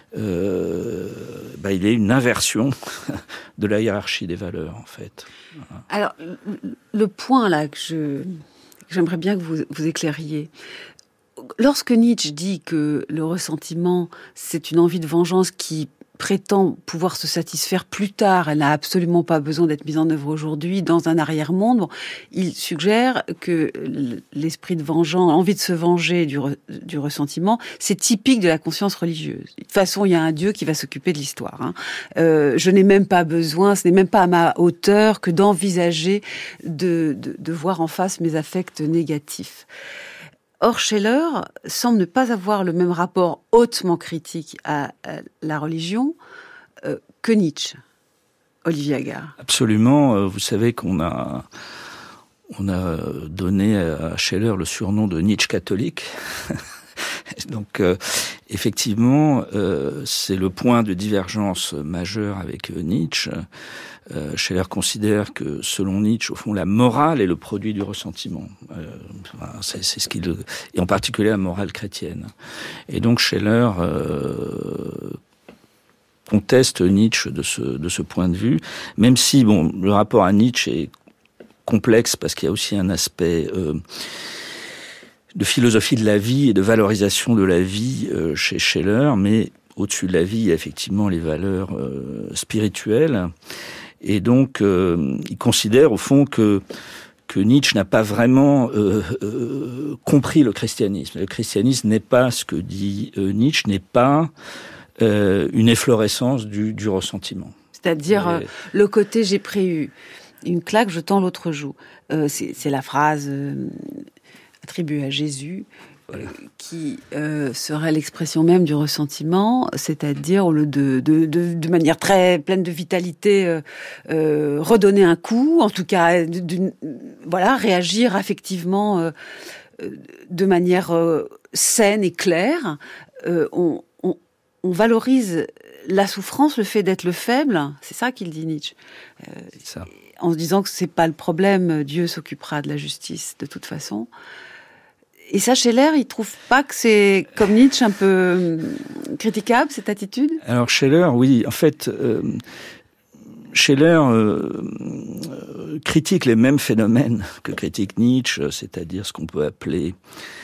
Euh, bah, il est une inversion de la hiérarchie des valeurs, en fait. Alors, le point là que je, que j'aimerais bien que vous, vous éclairiez. Lorsque Nietzsche dit que le ressentiment, c'est une envie de vengeance qui prétend pouvoir se satisfaire plus tard, elle n'a absolument pas besoin d'être mise en œuvre aujourd'hui dans un arrière-monde, bon, il suggère que l'esprit de vengeance, l'envie de se venger du, re, du ressentiment, c'est typique de la conscience religieuse. De toute façon, il y a un Dieu qui va s'occuper de l'histoire. Hein. Euh, je n'ai même pas besoin, ce n'est même pas à ma hauteur que d'envisager de, de, de voir en face mes affects négatifs. Or, Scheler semble ne pas avoir le même rapport hautement critique à, à la religion euh, que Nietzsche. Olivier Agard. Absolument. Vous savez qu'on a, on a donné à Scheler le surnom de Nietzsche catholique. Donc, euh, effectivement, euh, c'est le point de divergence majeur avec Nietzsche. Euh, Scheler considère que, selon Nietzsche, au fond, la morale est le produit du ressentiment. Euh, c'est, c'est ce qu'il, et en particulier la morale chrétienne. Et donc, Scheler euh, conteste Nietzsche de ce, de ce point de vue, même si, bon, le rapport à Nietzsche est complexe parce qu'il y a aussi un aspect euh, de philosophie de la vie et de valorisation de la vie euh, chez Scheler, mais au-dessus de la vie, il y a effectivement les valeurs euh, spirituelles. Et donc, euh, il considère au fond que que Nietzsche n'a pas vraiment euh, euh, compris le christianisme. Le christianisme n'est pas, ce que dit euh, Nietzsche, n'est pas euh, une efflorescence du, du ressentiment. C'est-à-dire euh, le côté « j'ai pris une claque, je tends l'autre joue euh, ». C'est, c'est la phrase euh, attribuée à Jésus. Voilà. Qui euh, serait l'expression même du ressentiment, c'est-à-dire au lieu de, de, de, de manière très pleine de vitalité, euh, euh, redonner un coup, en tout cas, d'une, voilà, réagir affectivement euh, de manière euh, saine et claire. Euh, on, on, on valorise la souffrance, le fait d'être le faible, c'est ça qu'il dit Nietzsche. Euh, c'est ça. En se disant que c'est pas le problème, Dieu s'occupera de la justice de toute façon. Et ça, Scheler, il trouve pas que c'est, comme Nietzsche, un peu critiquable, cette attitude ? Alors, Scheler, oui. En fait, euh, Scheler euh, euh, critique les mêmes phénomènes que critique Nietzsche, c'est-à-dire ce qu'on peut appeler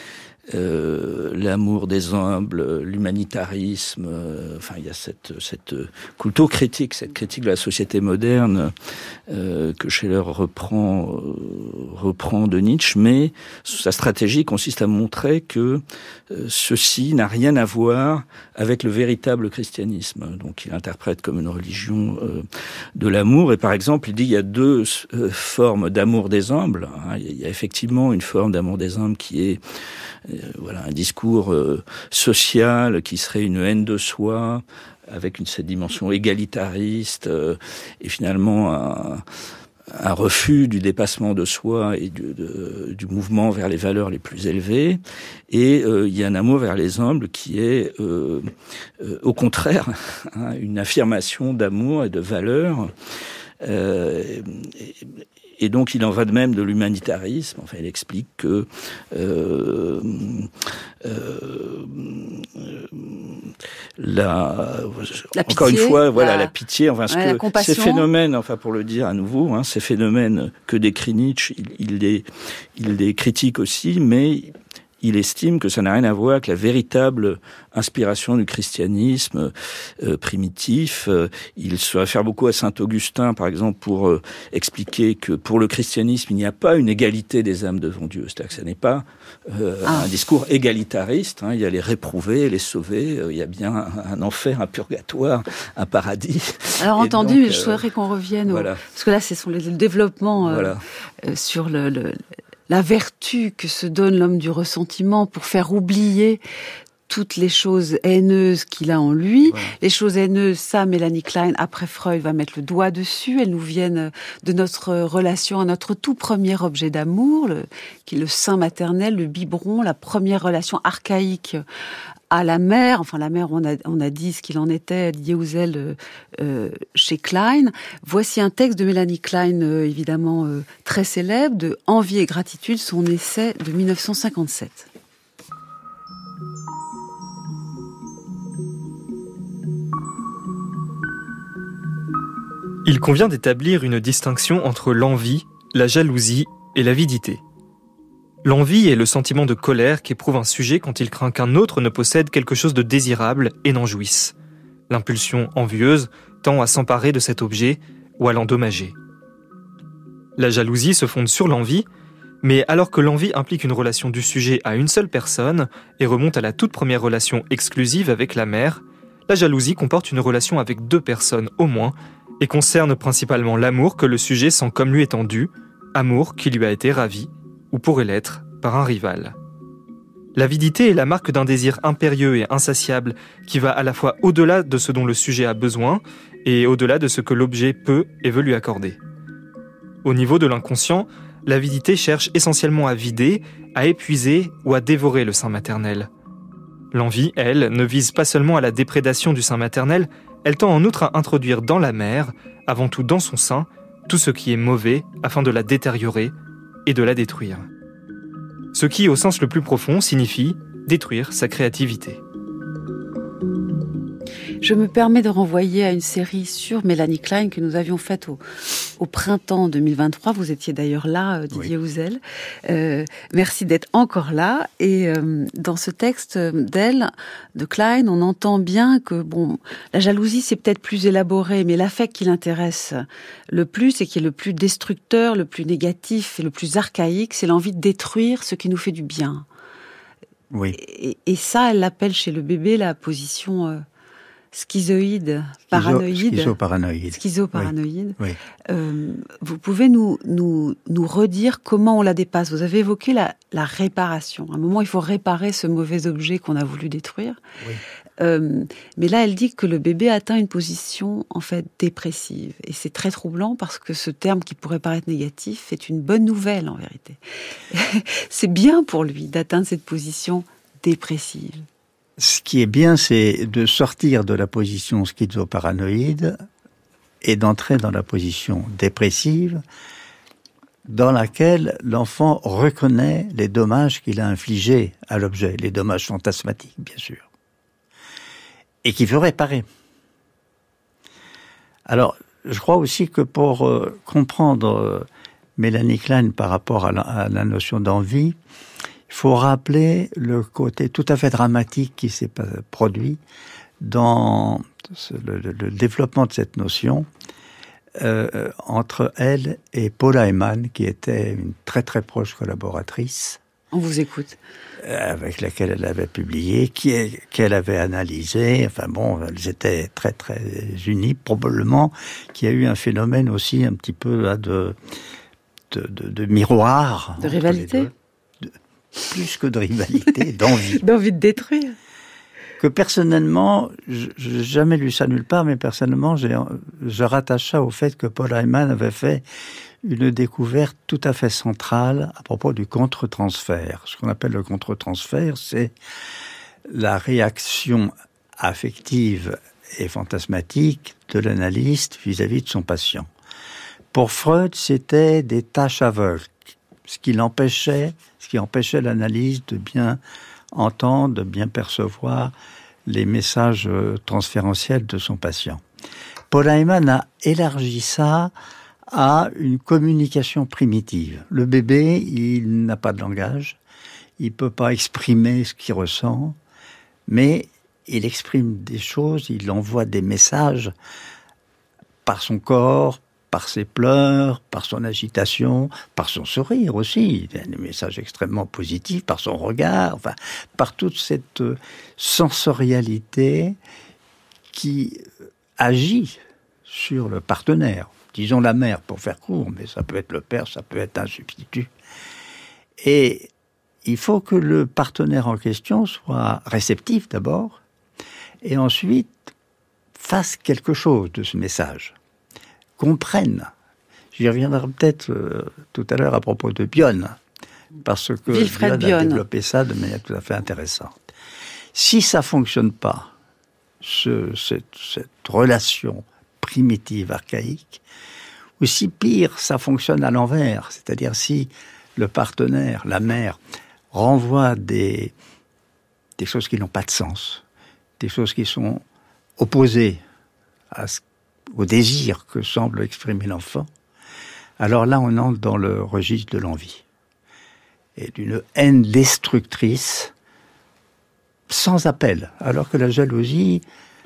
euh, l'amour des humbles, l'humanitarisme. Euh, enfin, il y a cette, cette plutôt critique, cette critique de la société moderne euh, que Scheler reprend, euh, reprend de Nietzsche, mais sa stratégie consiste à montrer que euh, ceci n'a rien à voir avec le véritable christianisme. Donc, il interprète comme une religion euh, de l'amour. Et par exemple, il dit qu'il y a deux euh, formes d'amour des humbles. Hein. Il y a effectivement une forme d'amour des humbles qui est voilà, un discours euh, social qui serait une haine de soi, avec une, cette dimension égalitariste, euh, et finalement un, un refus du dépassement de soi et du, de, du mouvement vers les valeurs les plus élevées. Et euh, il y a un amour vers les humbles qui est, euh, euh, au contraire, hein, une affirmation d'amour et de valeurs. Euh, et, Et donc, il en va de même de l'humanitarisme. Enfin, il explique que euh, euh, la, la encore pitié, une fois, voilà, la, la pitié. Enfin, ce ouais, que ces phénomènes, enfin, pour le dire à nouveau, hein, ces phénomènes que décrit Nietzsche, il, il les, il les critique aussi, mais il estime que ça n'a rien à voir avec la véritable inspiration du christianisme euh, primitif. Euh, il se réfère beaucoup à saint Augustin, par exemple, pour euh, expliquer que pour le christianisme, il n'y a pas une égalité des âmes devant Dieu. C'est-à-dire que ce n'est pas euh, ah. un discours égalitariste. Hein. Il y a les réprouvés, les sauvés. Euh, il y a bien un, un enfer, un purgatoire, un paradis. Alors, Et entendu, donc, mais je souhaiterais qu'on revienne voilà. au... Parce que là, ce sont les, le développement euh, voilà. euh, sur le... le la vertu que se donne l'homme du ressentiment pour faire oublier toutes les choses haineuses qu'il a en lui. Ouais. Les choses haineuses, ça, Mélanie Klein, après Freud, va mettre le doigt dessus. Elles nous viennent de notre relation à notre tout premier objet d'amour, le, qui est le sein maternel, le biberon, la première relation archaïque à la mère. Enfin, la mère, on a, on a dit ce qu'il en était, lié aux ailes euh, chez Klein. Voici un texte de Mélanie Klein, euh, évidemment euh, très célèbre, de Envie et gratitude, son essai de mille neuf cent cinquante-sept. Il convient d'établir une distinction entre l'envie, la jalousie et l'avidité. L'envie est le sentiment de colère qu'éprouve un sujet quand il craint qu'un autre ne possède quelque chose de désirable et n'en jouisse. L'impulsion envieuse tend à s'emparer de cet objet ou à l'endommager. La jalousie se fonde sur l'envie, mais alors que l'envie implique une relation du sujet à une seule personne et remonte à la toute première relation exclusive avec la mère, la jalousie comporte une relation avec deux personnes au moins et concerne principalement l'amour que le sujet sent comme lui étant dû, amour qui lui a été ravi, ou pourrait l'être par un rival. L'avidité est la marque d'un désir impérieux et insatiable qui va à la fois au-delà de ce dont le sujet a besoin et au-delà de ce que l'objet peut et veut lui accorder. Au niveau de l'inconscient, l'avidité cherche essentiellement à vider, à épuiser ou à dévorer le sein maternel. L'envie, elle, ne vise pas seulement à la déprédation du sein maternel, elle tend en outre à introduire dans la mère, avant tout dans son sein, tout ce qui est mauvais afin de la détériorer et de la détruire. Ce qui, au sens le plus profond, signifie détruire sa créativité. Je me permets de renvoyer à une série sur Mélanie Klein que nous avions faite au, au printemps deux mille vingt-trois. Vous étiez d'ailleurs là, Didier oui. Houzel. Euh, merci d'être encore là. Et euh, dans ce texte d'elle, de Klein, on entend bien que bon, la jalousie c'est peut-être plus élaboré, mais l'affect qui l'intéresse le plus et qui est le plus destructeur, le plus négatif et le plus archaïque, c'est l'envie de détruire ce qui nous fait du bien. Oui. Et, et ça, elle l'appelle chez le bébé la position... Euh, schizoïde, paranoïde, schizo-paranoïde. Schizo-paranoïde. Oui. Oui. Euh, vous pouvez nous, nous, nous redire comment on la dépasse? Vous avez évoqué la, la réparation. À un moment, il faut réparer ce mauvais objet qu'on a voulu détruire. Oui. Euh, mais là, elle dit que le bébé atteint une position en fait dépressive. Et c'est très troublant parce que ce terme qui pourrait paraître négatif est une bonne nouvelle en vérité. C'est bien pour lui d'atteindre cette position dépressive. Ce qui est bien, c'est de sortir de la position schizo-paranoïde et d'entrer dans la position dépressive dans laquelle l'enfant reconnaît les dommages qu'il a infligés à l'objet, les dommages fantasmatiques, bien sûr, et qu'il veut réparer. Alors, je crois aussi que pour euh, comprendre euh, Mélanie Klein par rapport à la, à la notion d'envie, il faut rappeler le côté tout à fait dramatique qui s'est produit dans le, le, le développement de cette notion euh, entre elle et Paula Eman, qui était une très très proche collaboratrice. On vous écoute. Avec laquelle elle avait publié, qui est, qu'elle avait analysé. Enfin bon, elles étaient très très unies, probablement qu'il y a eu un phénomène aussi un petit peu là de, de, de, de miroir. De rivalité. plus que de rivalité, d'envie. D'envie de détruire. Que personnellement, je n'ai jamais lu ça nulle part, mais personnellement, j'ai, je rattache ça au fait que Paul Ayman avait fait une découverte tout à fait centrale à propos du contre-transfert. Ce qu'on appelle le contre-transfert, c'est la réaction affective et fantasmatique de l'analyste vis-à-vis de son patient. Pour Freud, c'était des tâches aveugles, ce qui l'empêchait, ce qui empêchait l'analyse de bien entendre, de bien percevoir les messages transférentiels de son patient. Paul Ayman a élargi ça à une communication primitive. Le bébé, il n'a pas de langage, il peut pas exprimer ce qu'il ressent, mais il exprime des choses, il envoie des messages par son corps, par ses pleurs, par son agitation, par son sourire aussi, des messages extrêmement positifs, par son regard, enfin, par toute cette sensorialité qui agit sur le partenaire. Disons la mère, pour faire court, mais ça peut être le père, ça peut être un substitut. Et il faut que le partenaire en question soit réceptif d'abord, et ensuite fasse quelque chose de ce message, comprenne. J'y reviendrai peut-être euh, tout à l'heure à propos de Bion, parce que Wilfred Bion a Bion. développé ça de manière tout à fait intéressante. Si ça fonctionne pas, ce, cette, cette relation primitive, archaïque, ou si pire, ça fonctionne à l'envers, c'est-à-dire si le partenaire, la mère, renvoie des, des choses qui n'ont pas de sens, des choses qui sont opposées à ce, au désir que semble exprimer l'enfant, alors là on entre dans le registre de l'envie et d'une haine destructrice sans appel, alors que la jalousie,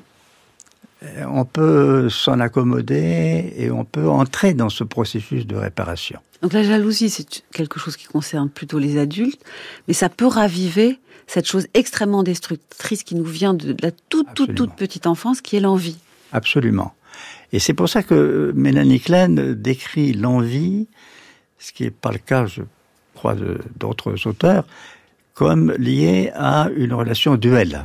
on peut s'en accommoder et on peut entrer dans ce processus de réparation. Donc la jalousie, c'est quelque chose qui concerne plutôt les adultes, mais ça peut raviver cette chose extrêmement destructrice qui nous vient de la toute, toute, toute petite enfance, qui est l'envie. Absolument. Et c'est pour ça que Mélanie Klein décrit l'envie, ce qui n'est pas le cas, je crois, de, d'autres auteurs, comme lié à une relation duel.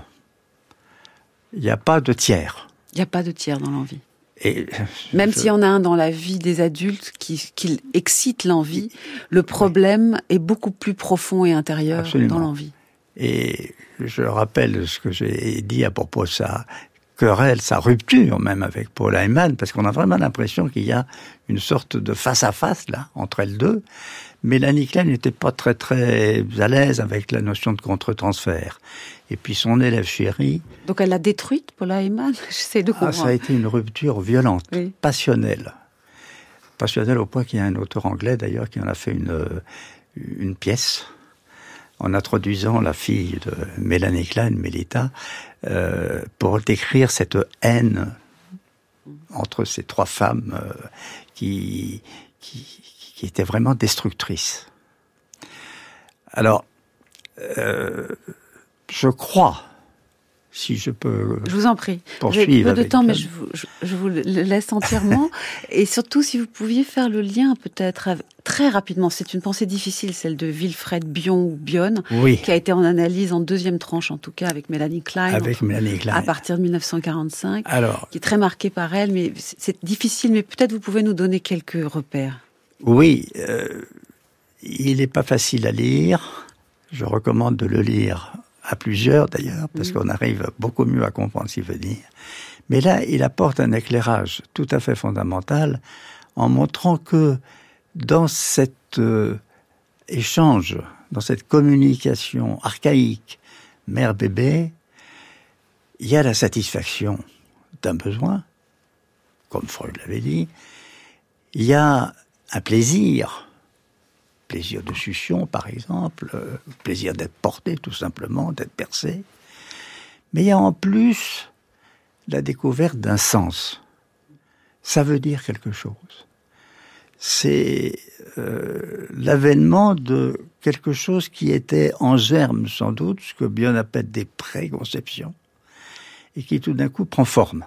Il n'y a pas de tiers. Il n'y a pas de tiers dans l'envie. Et Même je... s'il y en a un dans la vie des adultes qui, qui excite l'envie, le problème oui. est beaucoup plus profond et intérieur Absolument. Dans l'envie. Et je rappelle ce que j'ai dit à propos de sa querelle, sa rupture même avec Paul Ayman, parce qu'on a vraiment l'impression qu'il y a une sorte de face-à-face là, entre elles deux. Mélanie Klein n'était pas très très à l'aise avec la notion de contre-transfert. Et puis son élève chéri... Donc elle l'a détruite, Paul Ayman. J'essaie de comprendre. Ah, ça a été une rupture violente, oui. passionnelle. Passionnelle au point qu'il y a un auteur anglais d'ailleurs qui en a fait une, une pièce en introduisant la fille de Mélanie Klein, Mélita, euh, pour décrire cette haine entre ces trois femmes euh, qui, qui, qui étaient vraiment destructrices. Alors, euh, je crois, si je peux... Je vous en prie. J'ai peu de temps, mais je vous, je, je vous le laisse entièrement. Et surtout, si vous pouviez faire le lien, peut-être, avec, très rapidement, c'est une pensée difficile, celle de Wilfred Bion ou Bion, oui. qui a été en analyse en deuxième tranche, en tout cas, avec Mélanie Klein. Avec Mélanie Klein. À partir de dix-neuf cent quarante-cinq. Alors, qui est très marquée par elle, mais c'est difficile, mais peut-être vous pouvez nous donner quelques repères. Oui, euh, il n'est pas facile à lire. Je recommande de le lire à plusieurs d'ailleurs, parce mmh. qu'on arrive beaucoup mieux à comprendre ce qu'il veut dire. Mais là, il apporte un éclairage tout à fait fondamental en montrant que dans cet euh, échange, dans cette communication archaïque mère-bébé, il y a la satisfaction d'un besoin, comme Freud l'avait dit, il y a un plaisir, plaisir de succion, par exemple, euh, plaisir d'être porté, tout simplement, d'être percé. Mais il y a en plus la découverte d'un sens. Ça veut dire quelque chose. C'est euh, l'avènement de quelque chose qui était en germe, sans doute, ce que Bion appelle des préconceptions, et qui tout d'un coup prend forme.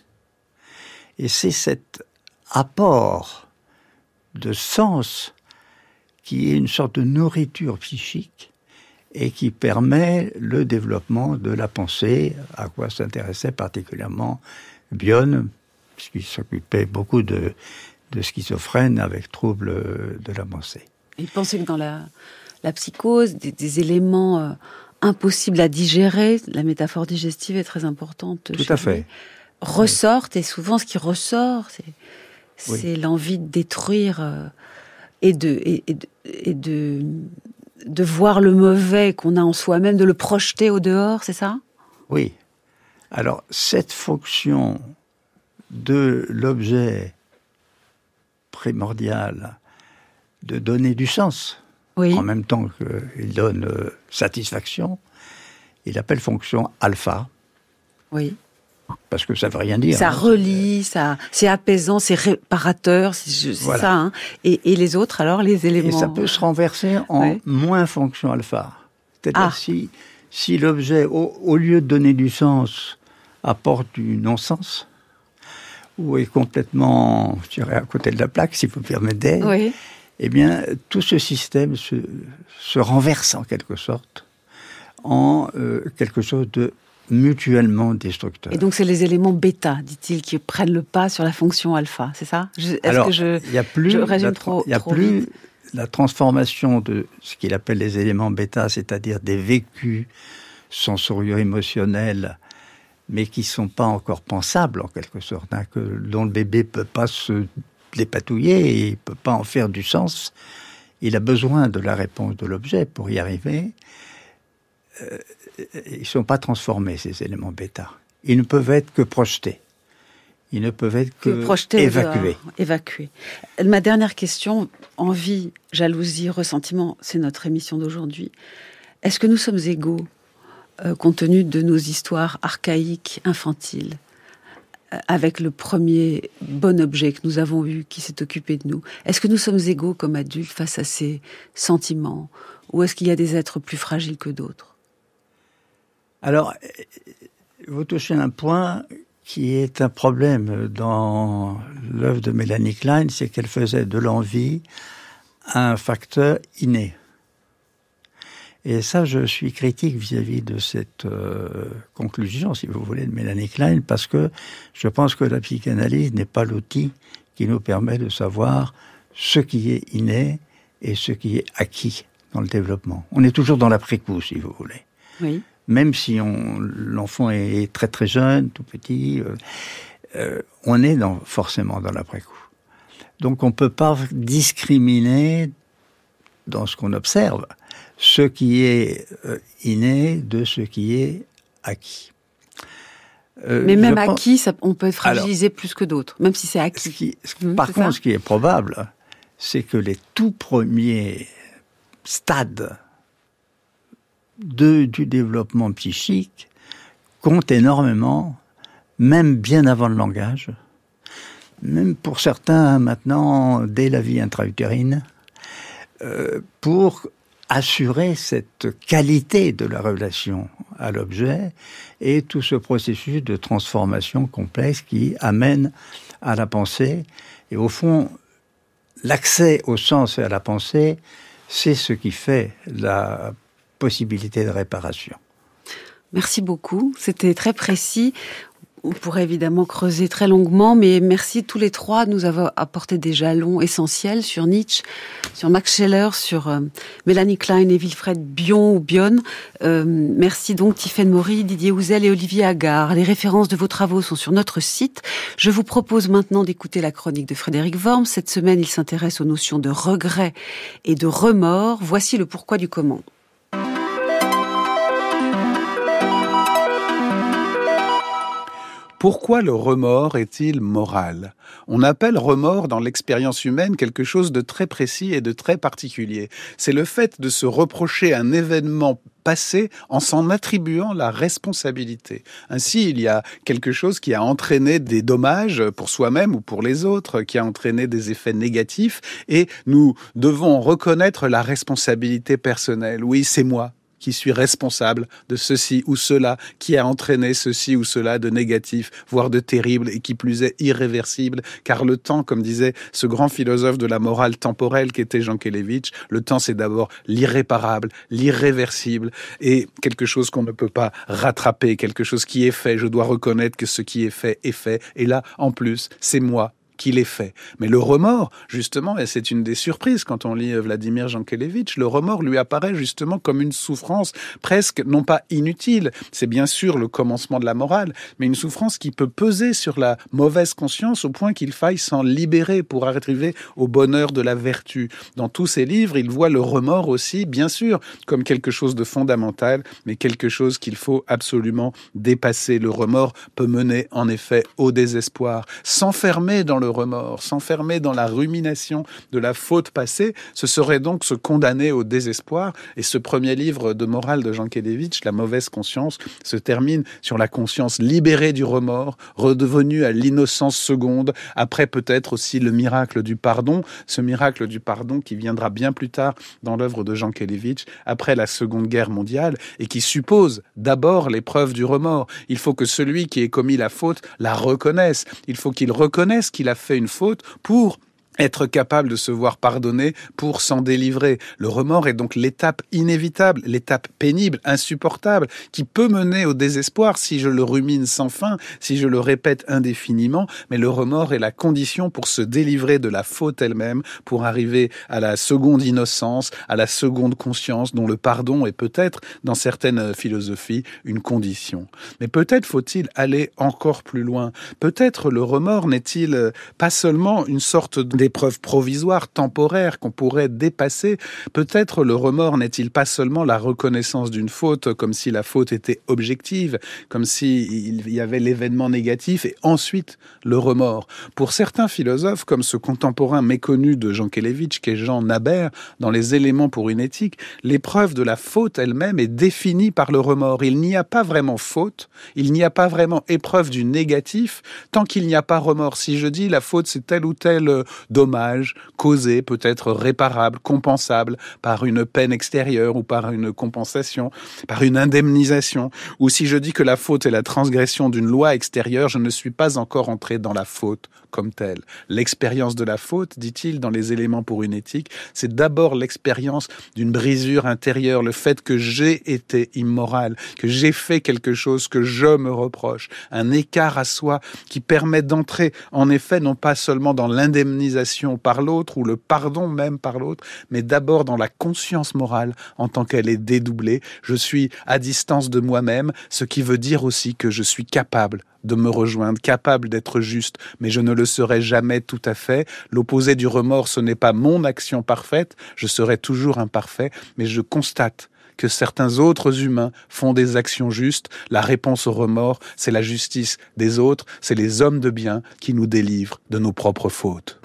Et c'est cet apport de sens qui est une sorte de nourriture psychique et qui permet le développement de la pensée, à quoi s'intéressait particulièrement Bion, puisqu'il s'occupait beaucoup de, de schizophrènes avec troubles de la pensée. Il pensait que dans la, la psychose, des, des éléments euh, impossibles à digérer, la métaphore digestive est très importante. Tout à fait. Lui, ressortent, et souvent ce qui ressort, c'est, oui. c'est l'envie de détruire euh, et, de, et, et, de, et de, de voir le mauvais qu'on a en soi-même, de le projeter au dehors, c'est ça ? Oui. Alors, cette fonction de l'objet primordial de donner du sens, oui. en même temps qu'il donne euh, satisfaction, il appelle fonction alpha. Oui. Parce que ça veut rien dire. Ça hein. relie, ça, c'est apaisant, c'est réparateur, c'est, c'est voilà. ça. Hein. Et, et les autres, alors, les éléments... Et ça peut se renverser en ouais. moins fonction alpha. C'est-à-dire ah. si, si l'objet, au, au lieu de donner du sens, apporte du non-sens, ou est complètement, je dirais, à côté de la plaque, si vous me permettez, oui. eh bien, tout ce système se, se renverse en quelque sorte en euh, quelque chose de mutuellement destructeur. Et donc, c'est les éléments bêta, dit-il, qui prennent le pas sur la fonction alpha, c'est ça ? je, Est-ce Alors, que je, y a plus je résume la, trop, y a trop plus vite. La transformation de ce qu'il appelle les éléments bêta, c'est-à-dire des vécus sensoriaux émotionnels, mais qui ne sont pas encore pensables, en quelque sorte, hein, que, dont le bébé ne peut pas se dépatouiller et il ne peut pas en faire du sens. Il a besoin de la réponse de l'objet pour y arriver. Euh, ils ne sont pas transformés, ces éléments bêta. Ils ne peuvent être que projetés. Ils ne peuvent être que, que projetés évacués. évacués. Ma dernière question, envie, jalousie, ressentiment, c'est notre émission d'aujourd'hui. Est-ce que nous sommes égaux euh, compte tenu de nos histoires archaïques, infantiles, euh, avec le premier bon objet que nous avons eu, qui s'est occupé de nous? Est-ce que nous sommes égaux comme adultes face à ces sentiments? Ou est-ce qu'il y a des êtres plus fragiles que d'autres? Alors, vous touchez un point qui est un problème dans l'œuvre de Mélanie Klein, c'est qu'elle faisait de l'envie un facteur inné. Et ça, je suis critique vis-à-vis de cette euh, conclusion, si vous voulez, de Mélanie Klein, parce que je pense que la psychanalyse n'est pas l'outil qui nous permet de savoir ce qui est inné et ce qui est acquis dans le développement. On est toujours dans l'après-coup, si vous voulez. Oui. Même si on, l'enfant est très très jeune, tout petit, euh, euh, on est dans, forcément dans l'après-coup. Donc on ne peut pas discriminer dans ce qu'on observe ce qui est euh, inné de ce qui est acquis. Euh, Mais même acquis, ça, on peut être fragilisé Alors, plus que d'autres, même si c'est acquis. Ce qui, ce, mmh, par contre, ça ce qui est probable, c'est que les tout premiers stades De, du développement psychique compte énormément, même bien avant le langage, même pour certains maintenant dès la vie intra-utérine, euh, pour assurer cette qualité de la relation à l'objet et tout ce processus de transformation complexe qui amène à la pensée. Et au fond, l'accès au sens et à la pensée, c'est ce qui fait la possibilité de réparation. Merci beaucoup, c'était très précis. On pourrait évidemment creuser très longuement, mais merci tous les trois de nous avoir apporté des jalons essentiels sur Nietzsche, sur Max Scheler, sur euh, Mélanie Klein et Wilfred Bion ou Bion. Euh, merci donc Tiffaine Maury, Didier Houzel et Olivier Agard. Les références de vos travaux sont sur notre site. Je vous propose maintenant d'écouter la chronique de Frédéric Worms. Cette semaine, il s'intéresse aux notions de regret et de remords. Voici le pourquoi du comment. Pourquoi le remords est-il moral ? On appelle remords dans l'expérience humaine quelque chose de très précis et de très particulier. C'est le fait de se reprocher un événement passé en s'en attribuant la responsabilité. Ainsi, il y a quelque chose qui a entraîné des dommages pour soi-même ou pour les autres, qui a entraîné des effets négatifs, et nous devons reconnaître la responsabilité personnelle. Oui, c'est moi qui suis responsable de ceci ou cela, qui a entraîné ceci ou cela de négatif, voire de terrible, et qui plus est irréversible, car le temps, comme disait ce grand philosophe de la morale temporelle qu'était Jankélévitch, le temps c'est d'abord l'irréparable, l'irréversible, et quelque chose qu'on ne peut pas rattraper, quelque chose qui est fait. Je dois reconnaître que ce qui est fait est fait, et là, en plus, c'est moi qui l'ai fait. Mais le remords, justement, et c'est une des surprises quand on lit Vladimir Jankélévitch, le remords lui apparaît justement comme une souffrance presque, non pas inutile, c'est bien sûr le commencement de la morale, mais une souffrance qui peut peser sur la mauvaise conscience au point qu'il faille s'en libérer pour arriver au bonheur de la vertu. Dans tous ses livres, il voit le remords aussi, bien sûr, comme quelque chose de fondamental, mais quelque chose qu'il faut absolument dépasser. Le remords peut mener, en effet, au désespoir. S'enfermer dans le le remords, s'enfermer dans la rumination de la faute passée, ce serait donc se condamner au désespoir. Et ce premier livre de morale de Jankélévitch, La mauvaise conscience, se termine sur la conscience libérée du remords, redevenue à l'innocence seconde, après peut-être aussi le miracle du pardon, ce miracle du pardon qui viendra bien plus tard dans l'œuvre de Jankélévitch, après la Seconde Guerre mondiale, et qui suppose d'abord l'épreuve du remords. Il faut que celui qui ait commis la faute la reconnaisse. Il faut qu'il reconnaisse qu'il a fait une faute pour être capable de se voir pardonner, pour s'en délivrer. Le remords est donc l'étape inévitable, l'étape pénible, insupportable, qui peut mener au désespoir si je le rumine sans fin, si je le répète indéfiniment, mais le remords est la condition pour se délivrer de la faute elle-même, pour arriver à la seconde innocence, à la seconde conscience, dont le pardon est peut-être, dans certaines philosophies, une condition. Mais peut-être faut-il aller encore plus loin. Peut-être le remords n'est-il pas seulement une sorte de d'épreuve provisoire, temporaire, qu'on pourrait dépasser. Peut-être le remords n'est-il pas seulement la reconnaissance d'une faute, comme si la faute était objective, comme s'il y avait l'événement négatif et ensuite le remords. Pour certains philosophes, comme ce contemporain méconnu de Jankélévitch, qu'est Jean Nabert, dans Les éléments pour une éthique, l'épreuve de la faute elle-même est définie par le remords. Il n'y a pas vraiment faute, il n'y a pas vraiment épreuve du négatif, tant qu'il n'y a pas remords. Si je dis la faute c'est tel ou tel dommage causé, peut-être réparable, compensable par une peine extérieure ou par une compensation, par une indemnisation. Ou si je dis que la faute est la transgression d'une loi extérieure, je ne suis pas encore entré dans la faute comme telle. L'expérience de la faute, dit-il dans Les éléments pour une éthique, c'est d'abord l'expérience d'une brisure intérieure, le fait que j'ai été immoral, que j'ai fait quelque chose que je me reproche, un écart à soi qui permet d'entrer, en effet, non pas seulement dans l'indemnisation par l'autre ou le pardon même par l'autre, mais d'abord dans la conscience morale en tant qu'elle est dédoublée. Je suis à distance de moi-même, ce qui veut dire aussi que je suis capable de me rejoindre, capable d'être juste, mais je ne le serai jamais tout à fait. L'opposé du remords, ce n'est pas mon action parfaite, je serai toujours imparfait, mais je constate que certains autres humains font des actions justes. La réponse au remords, c'est la justice des autres, c'est les hommes de bien qui nous délivrent de nos propres fautes.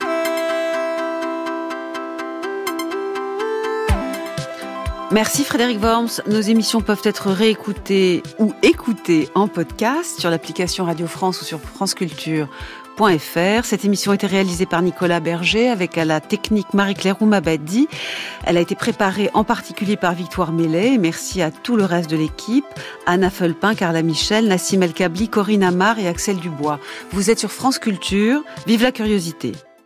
Merci Frédéric Worms. Nos émissions peuvent être réécoutées ou écoutées en podcast sur l'application Radio France ou sur franceculture point f r. Cette émission a été réalisée par Nicolas Berger avec à la technique Marie-Claire Oumabadi. Elle a été préparée en particulier par Victoire Mellet. Et merci à tout le reste de l'équipe. Anna Felpin, Carla Michel, Nassim El Kabli, Corinne Amar et Axel Dubois. Vous êtes sur France Culture. Vive la curiosité.